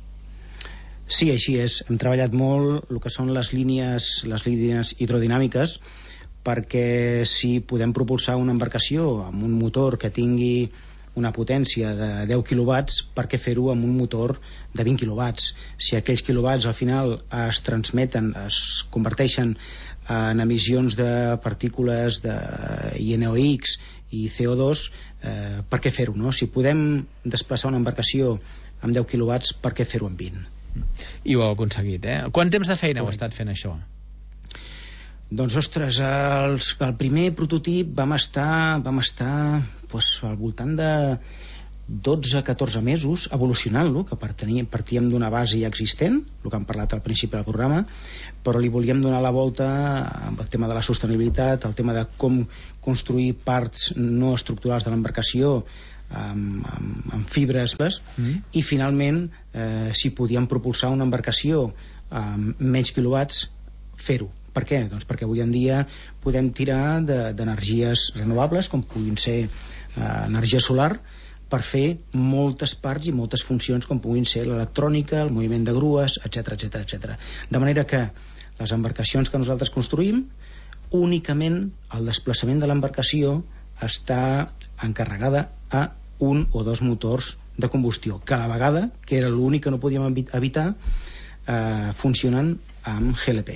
Sí, així és. Hem treballat molt el que són les línies hidrodinàmiques, perquè si podem propulsar una embarcació amb un motor que tingui una potència de 10 quilowatts, per què fer-ho amb un motor de 20 quilowatts? Si aquells quilowatts al final es transmeten, es converteixen en emissions de partícules i NOx i CO2, per què fer-ho, no? Si podem desplaçar una embarcació amb 10 quilowatts, per què fer-ho amb 20? I ho heu aconseguit, Quant temps de feina heu estat fent això? Doncs, ostres, el primer prototip vam estar al voltant de 12-14 mesos evolucionant-lo, que partíem d'una base ja existent, el que hem parlat al principi del programa, però li volíem donar la volta amb el tema de la sostenibilitat, el tema de com construir parts no estructurals de l'embarcació amb fibres, i finalment si podíem propulsar una embarcació amb menys quilowatts, fer-ho. Per què? Doncs perquè avui en dia podem tirar d'energies renovables, com puguin ser energia solar, per fer moltes parts i moltes funcions com puguin ser l'electrònica, el moviment de grues, etc. De manera que les embarcacions que nosaltres construïm, únicament el desplaçament de l'embarcació està encarregada a un o dos motors de combustió, que a la vegada, que era l'únic que no podíem evitar, funcionen amb GLP.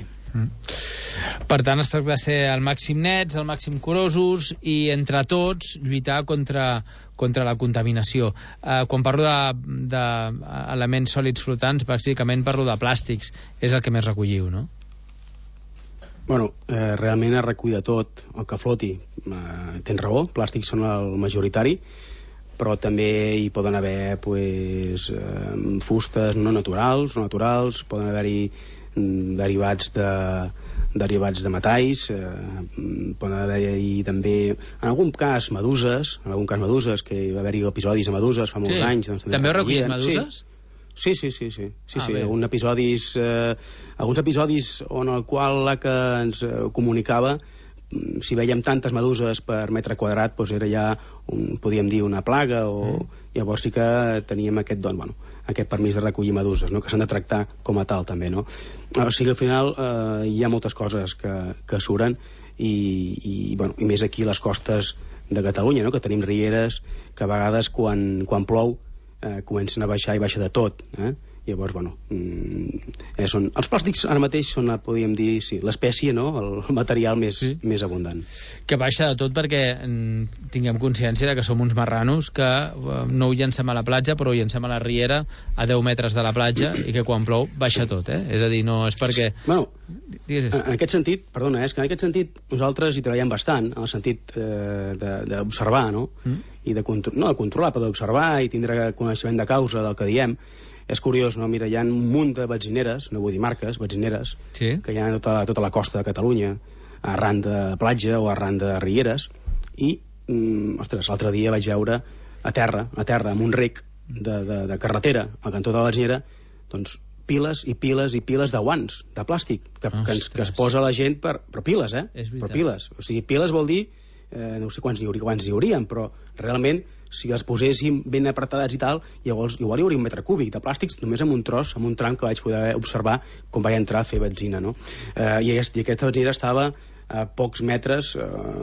Per tant, es tracta de ser al màxim nets, al màxim curosos i entre tots lluitar contra la contaminació. Quan parlo d'elements sòlids flotants, bàsicament parlo de plàstics, és el que més recolliu, no? Bueno, realment es recull de tot el que floti. Tens raó, plàstics són el majoritari, però també hi poden haver fustes no naturals, poden haver-hi derivats de metalls, poden haver-hi també en algun cas meduses, que hi va haver-hi episodis de meduses fa molts anys. També heu recollit meduses? Sí. Alguns episodis on el qual la que ens comunicava, si veiem tantes meduses per metre quadrat, doncs era ja, podíem dir, una plaga, o llavors sí que teníem aquest permís de recollir meduses, no? Que s'han de tractar com a tal, també, no? O sigui, al final hi ha moltes coses que suren, i més aquí a les costes de Catalunya, no? Que tenim rieres que a vegades quan plou comencen a baixar i baixa de tot, llavors, són els plàstics ara mateix són, podríem dir, sí, l'espècie, no? El material més abundant. Que baixa de tot perquè tinguem consciència de que som uns marranos que no ho llancem a la platja, però ho llancem a la riera a 10 metres de la platja, i que quan plou baixa tot, És a dir, no és perquè... En aquest sentit, perdona, és que en aquest sentit nosaltres hi treballem bastant, en el sentit d'observar, no? I de controlar, però d'observar i tindre coneixement de causa del que diem. És curiós, no? Mira, hi ha un munt de benzineres, no vull dir marques, benzineres, que hi ha a tota la costa de Catalunya, arran de platja o arran de rieres, i, l'altre dia vaig veure a terra, amb un rec de carretera, al cantó de la benzinera, doncs piles i piles i piles de guants, de plàstic, que es posa la gent però piles, però piles. O sigui, piles vol dir, no sé quants hi haurien, però realment, si els poséssim ben apretades i tal, llavors igual hi hauria 1 metre cúbic de plàstics només amb un tros, amb un tram que vaig poder observar quan vaig entrar a fer benzina, no? I aquesta benzina estava a pocs metres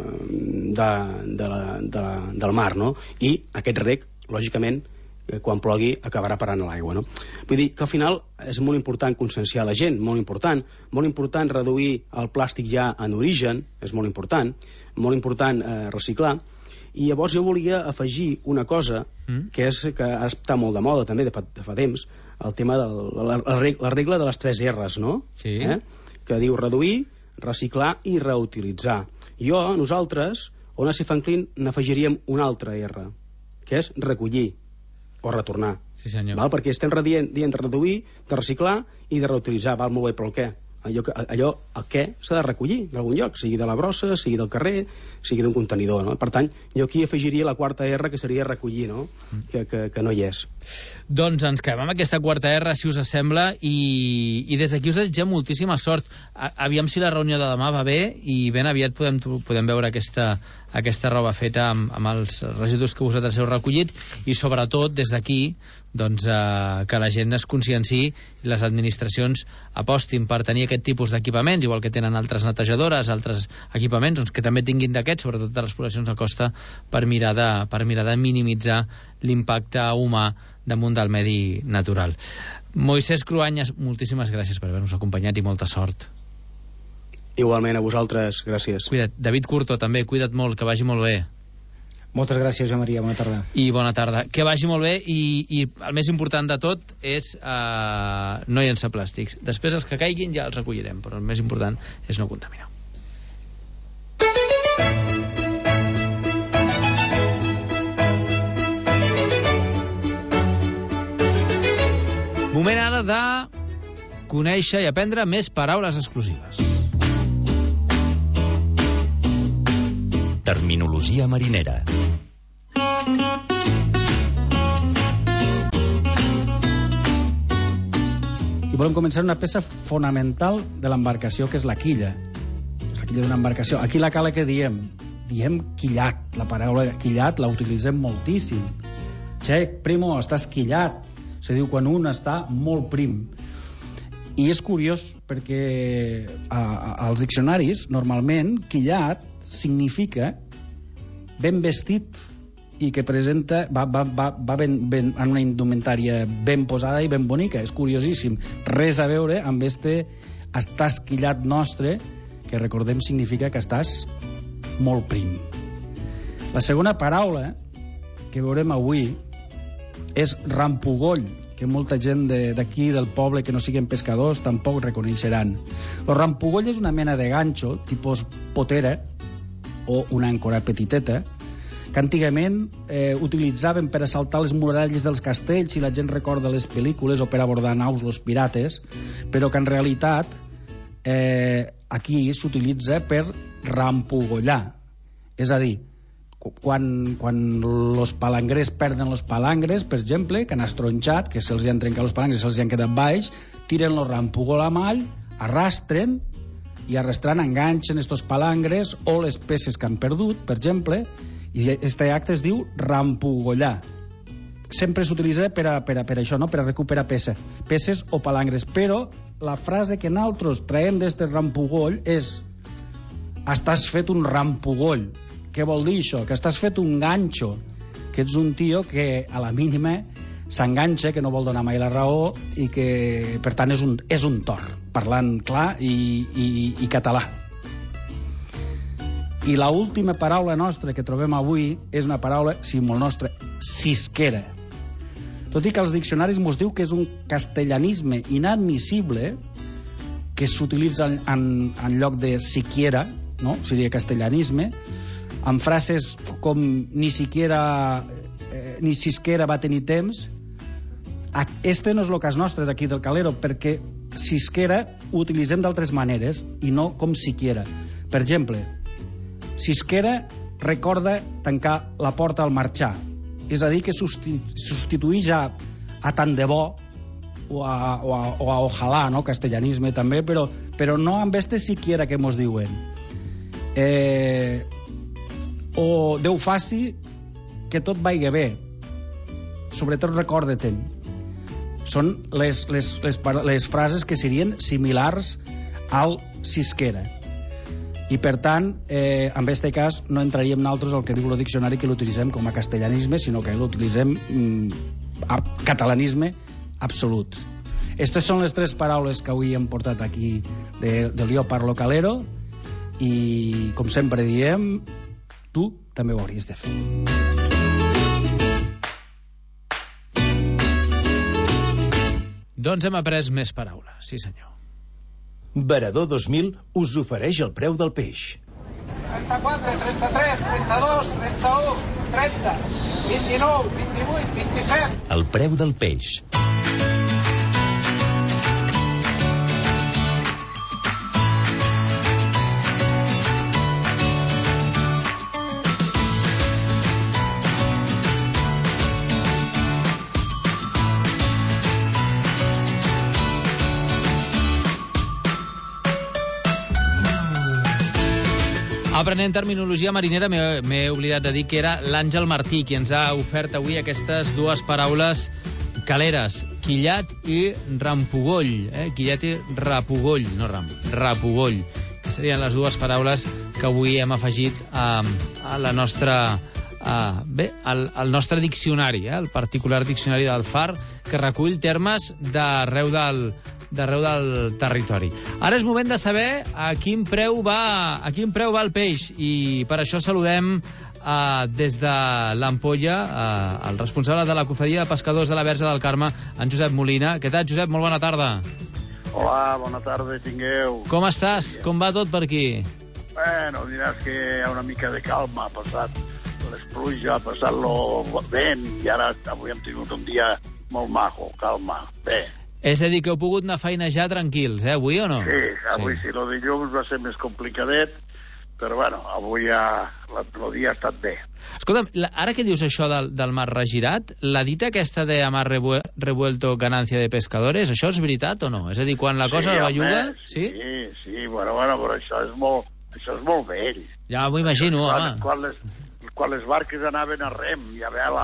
del mar, no? I aquest rec, lògicament, quan plogui acabarà parant a l'aigua, no? Vull dir que al final és molt important conscienciar la gent, molt important reduir el plàstic ja en origen, és molt important reciclar. I llavors jo volia afegir una cosa que està molt de moda també de fa temps, el tema de la regla de les 3 R's, no? Sí. Que diu reduir, reciclar i reutilitzar. Nosaltres, a Onassi Franklin, n'afegiríem una altra R, que és recollir o retornar. Sí, senyor. Perquè estem dient de reduir, de reciclar i de reutilitzar. Val molt bé, però el què? Allò el què s'ha de recollir d'algun lloc, sigui de la brossa, sigui del carrer, sigui d'un contenidor, no? Per tant, jo aquí afegiria la quarta R, que seria recollir, no? Que no hi és. Doncs ens quedem amb aquesta quarta R, si us sembla, i des d'aquí us desitgem moltíssima sort. Aviam si la reunió de demà va bé, i ben aviat podem veure aquesta roba feta amb els residus que vosaltres heu recollit, i sobretot des d'aquí que la gent es conscienciï i les administracions apostin per tenir aquest tipus d'equipaments, igual que tenen altres netejadores, altres equipaments, que també tinguin d'aquests, sobretot de les poblacions de costa, per mirar de minimitzar l'impacte humà damunt del medi natural. Moisès Cruanyes, moltíssimes gràcies per haver-nos acompanyat i molta sort. Igualment a vosaltres, gràcies. Cuida't. David Curto, també, cuida't molt, que vagi molt bé. Moltes gràcies, Joan Maria, bona tarda. I bona tarda. Que vagi molt bé, i el més important de tot és no llençar plàstics. Després els que caiguin ja els recollirem, però el més important és no contaminar. Moment ara de conèixer i aprendre més paraules exclusives. Terminologia marinera. I volem començar una peça fonamental de l'embarcació, que és la quilla. És la quilla d'una embarcació. Aquí la cala que diem quillat. La paraula quillat la utilitzem moltíssim. Che, primo, estàs quillat. Se diu quan un està molt prim. I és curiós perquè als diccionaris, normalment, quillat significa ben vestit i que presenta va ben en una indumentària ben posada i ben bonica. És curiosíssim. Res a veure amb estàs quillat nostre, que recordem significa que estàs molt prim. La segona paraula que veurem avui és rampugoll, que molta gent d'aquí del poble que no siguin pescadors tampoc reconeixeran. El rampugoll és una mena de ganxo, tipus potera, o una àncora petiteta, que antigament utilitzaven per assaltar les muralles dels castells, si la gent recorda les pel·lícules, o per abordar naus, los pirates, però que en realitat aquí s'utilitza per rampugollar. És a dir, quan els palangrers perden els palangres, per exemple, que han estronxat, que se'ls han trencat els palangres, se'ls han quedat baix, tiren el rampugol a mall, arrastren, i arrastrant enganxen estos palangres o les peces que han perdut, per exemple, i aquest acte es diu rampugollar. Sempre s'utilitza per això, no? Per a recuperar peces o palangres, però la frase que nosaltres traiem d'este rampugoll és estàs fet un rampugoll. Què vol dir això? Que estàs fet un ganxo, que ets un tio que a la mínima s'enganxa, que no vol donar mai la raó i que, per tant, és un tort, parlant clar i català. I la última paraula nostra que trobem avui és una paraula, si molt nostra, cisquera. Tot i que els diccionaris mos diu que és un castellanisme inadmissible, que s'utilitza en lloc de siquiera, no? Seria castellanisme, amb frases com ni siquiera ni cisquera va tenir temps. Este no és el cas nostre d'aquí del Calero, perquè cisquera ho utilitzem d'altres maneres i no com siquiera. Per exemple, cisquera recorda tancar la porta al marxar, és a dir, que substitueix a tant de bo o a ojalà, no? Castellanisme també, però no amb este siquiera que mos diuen. O Déu faci que tot vagi bé, sobretot recorda-te'n. Són les frases que serien similars al cisquera, i per tant en aquest cas no entraríem nosaltres al que diu el diccionari, que l'utilitzem com a castellanisme, sinó que l'utilitzem a catalanisme absolut. Aquestes són les 3 paraules que avui hem portat aquí del Jo Parlo Calero, i com sempre diem, tu també ho hauries de fer. Doncs hem après més paraules, sí senyor. Varador 2000 us ofereix el preu del peix. 34, 33, 32, 31, 30, 29, 28, 27... El preu del peix. Aprenent terminologia marinera, m'he oblidat de dir que era l'Àngel Martí qui ens ha ofert avui aquestes 2 paraules caleres, quillat i rampugoll, quillat i rapugoll, no ram, rapugoll, que serien les 2 paraules que avui hem afegit a la nostra al nostre diccionari, el particular diccionari del Far, que recull termes d'arreu del territori. Ara és moment de saber a quin preu va el peix, i per això saludem des de l'Ampolla el responsable de la cofradia de pescadors de la Verge del Carme, en Josep Molina. Què tal, Josep? Molt bona tarda. Hola, bona tarda, tingueu. Com estàs? Com va tot per aquí? Bueno, diràs que hi ha una mica de calma, ha passat les pluja, ha passat el vent, i ara avui hem tingut un dia molt maco, calma, bé. És a dir, que heu pogut anar a feinejar tranquils, avui o no? Sí, avui sí, el dilluns va ser més complicadet, però bueno, avui ja el dia ha estat bé. Escolta'm, ara que dius això del mar regirat, la dita aquesta de a mar revuelto ganancia de pescadores, això és veritat o no? És a dir, quan la cosa belluga... Sí, bueno, però això és molt vell. Ja m'ho imagino, home. Quan les barques anaven a rem i a vela.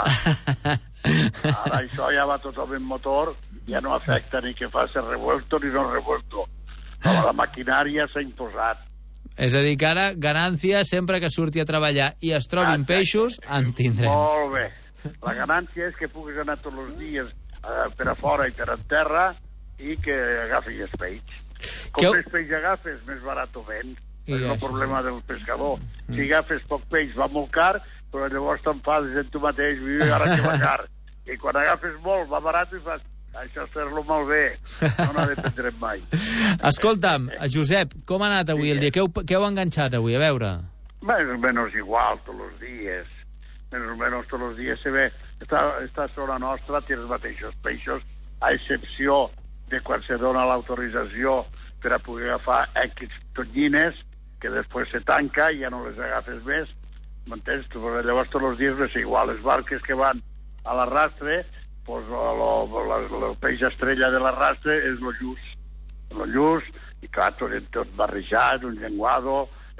Ara això ja va totalment motor, ja no afecta ni que faci revuelto ni no revuelto. Però la maquinària s'ha imposat. És a dir, que ara ganància sempre que surti a treballar i es trobin peixos, en tindrem. Molt bé. La ganància és que puguis anar tots els dies per a fora i per a terra i que agafis peix. Com més peix agafes, més barat ho vens. És el problema del pescador. Si agafes poc peix va molt car, però llavors t'enfades en tu mateix, ara que va car. I quan agafes molt va barat i fas, això és fer-lo molt bé, no n'ha de prendre mai. Escolta'm, Josep, com ha anat avui el dia? Què heu enganxat avui? A veure. Més o menys igual tots els dies. Més o menys tots els dies se ve. Esta zona nostra té els mateixos peixos, a excepció de quan se dona l'autorització per a poder agafar X tonyines, que després se tanca i ja no les agafes més, m'entens? Llavors tots els dies és igual. Les barques que van a l'arrastre, pues, el peix estrella de l'arrastre és el lluç. El lluç, i clar, tot barrejat, un llenguado,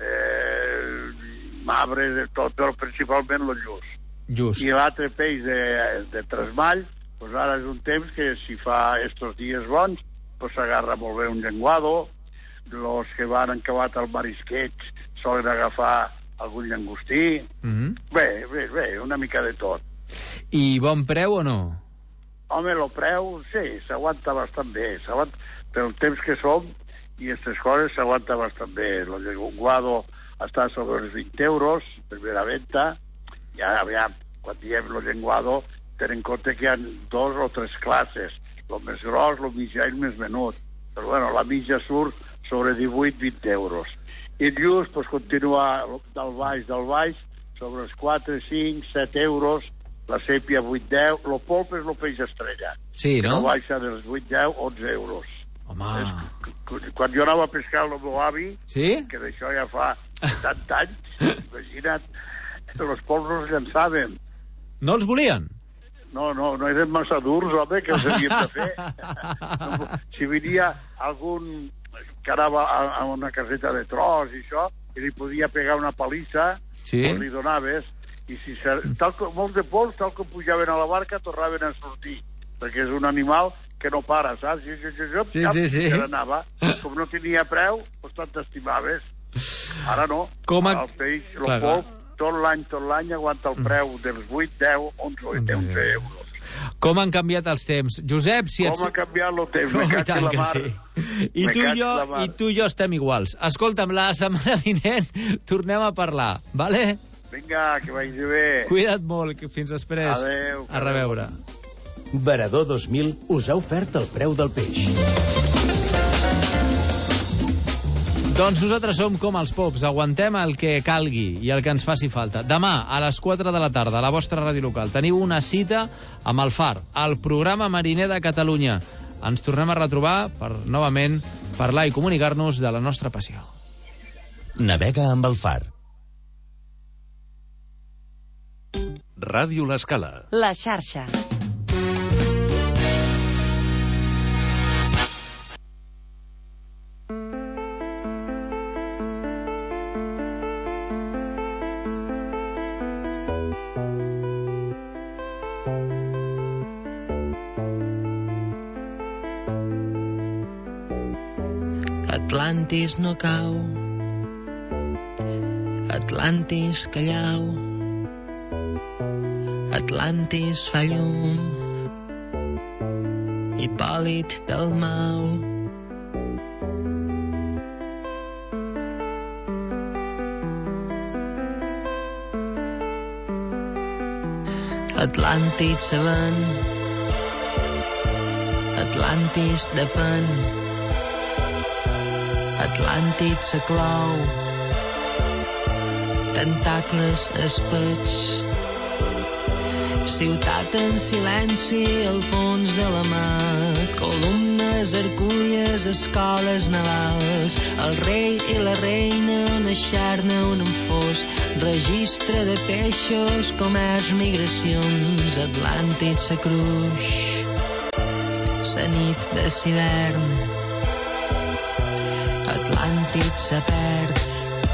mabre, tot, però principalment el lluç. I l'altre peix de tresmall, pues ara és un temps que si fa estos dies bons, pues s'agarra molt bé un llenguado. Els que van encabat al marisqueig solen agafar algun llangostí. Bé, una mica de tot. I bon preu o no? Home, el preu, sí, s'aguanta bastant bé. Pel temps que som i aquestes coses s'aguanta bastant bé. El llenguado està sobre els 20 euros, primera venta. I ara, aviam, quan diem el llenguado, tenen en compte que hi ha 2 o 3 classes. El més gros, el mitjà i el més menut. Però bueno, la mitja surt sobre 18-20 euros. I el lluç, doncs, continua del baix, sobre els 4, 5, 7 euros, la sèpia 8-10, el polp és el peix estrella. Sí, no? Que no baixa dels 8-10, 11 euros. Home... Quan jo anava a pescar amb el meu avi, que d'això ja fa 70 anys, imagina't, els polps els llançàvem. No els volien? No eren massa durs, home, que els havíem de fer. Si venia algun que anava a una caseta de tros i això, i li podia pegar una palissa, doncs li donaves, i si molts de pols, tal com pujaven a la barca, tornaven a sortir, perquè és un animal que no para, saps? Sí. Anava. Com no tenia preu, doncs tant t'estimaves. Ara no. El peix, el polp, tot l'any aguanta el preu dels 8, 10, 11 euros. Com han canviat els temps? Josep, si ets... Com ha canviat el temps? Me caig la mar. Sí. I tu i jo estem iguals. Escolta'm, la setmana vinent tornem a parlar, vale? Vinga, que vagi bé. Cuida't molt, fins després. Adéu. A reveure. Varador 2000 us ha ofert el preu del peix. Doncs nosaltres som com els pops, aguantem el que calgui i el que ens faci falta. Demà, a les 4 de la tarda, a la vostra ràdio local, teniu una cita amb el Far, el programa mariner de Catalunya. Ens tornem a retrobar per, novament, parlar i comunicar-nos de la nostra passió. Navega amb el Far. Ràdio L'Escala. La xarxa. Atlantis no cau, Atlantis callau, Atlantis fa llum, Hipòlit Dalmau. Atlàntic sabent, Atlantis depèn, Atlàntic se clou, tentacles espets, ciutat en silenci al fons de la mar, columnes, arcúlies, escoles navals, el rei i la reina, una xarna, un enfós, registre de peixos, comerç, migracions, Atlàntic se cruix, sa nit de s'hivern, Atlàntic se perd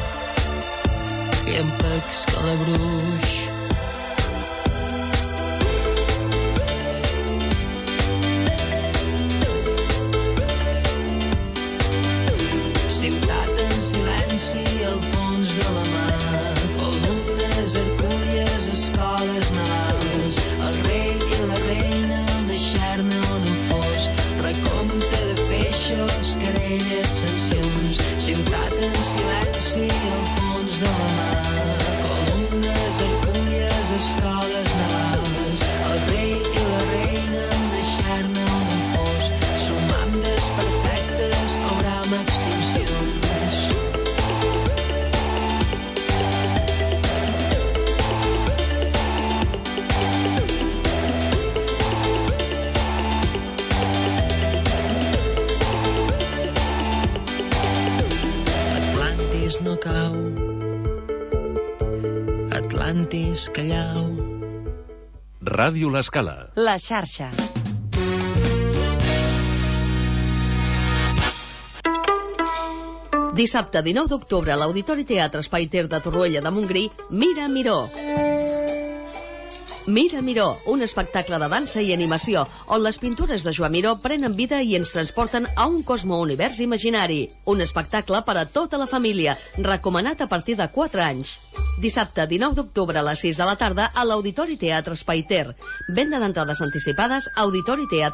i en pecs calabruix. Ciutat en silenci al fons de la mar, columnes, arcúlies, escoles navals, el rei i la reina, una xarna, un enfós, recompte de peixos, querelles, sancions, ciutat en silenci al fons de la mar, columnes, arcúlies, més callau. Ràdio L'Escala. La xarxa. Dissabte 19 d'octubre a l'Auditori Teatre Espai Ter de Torroella de Montgrí, Mira Miró. Mira Miró, un espectacle de dansa i animació on les pintures de Joan Miró prenen vida i ens transporten a un cosmounivers imaginari. Un espectacle per a tota la família, recomanat a partir de 4 anys. Dissabte 19 d'octubre a les 6 de la tarda a l'Auditori Teatre Espai Ter. Venda d'entrades anticipades, Auditori Teatre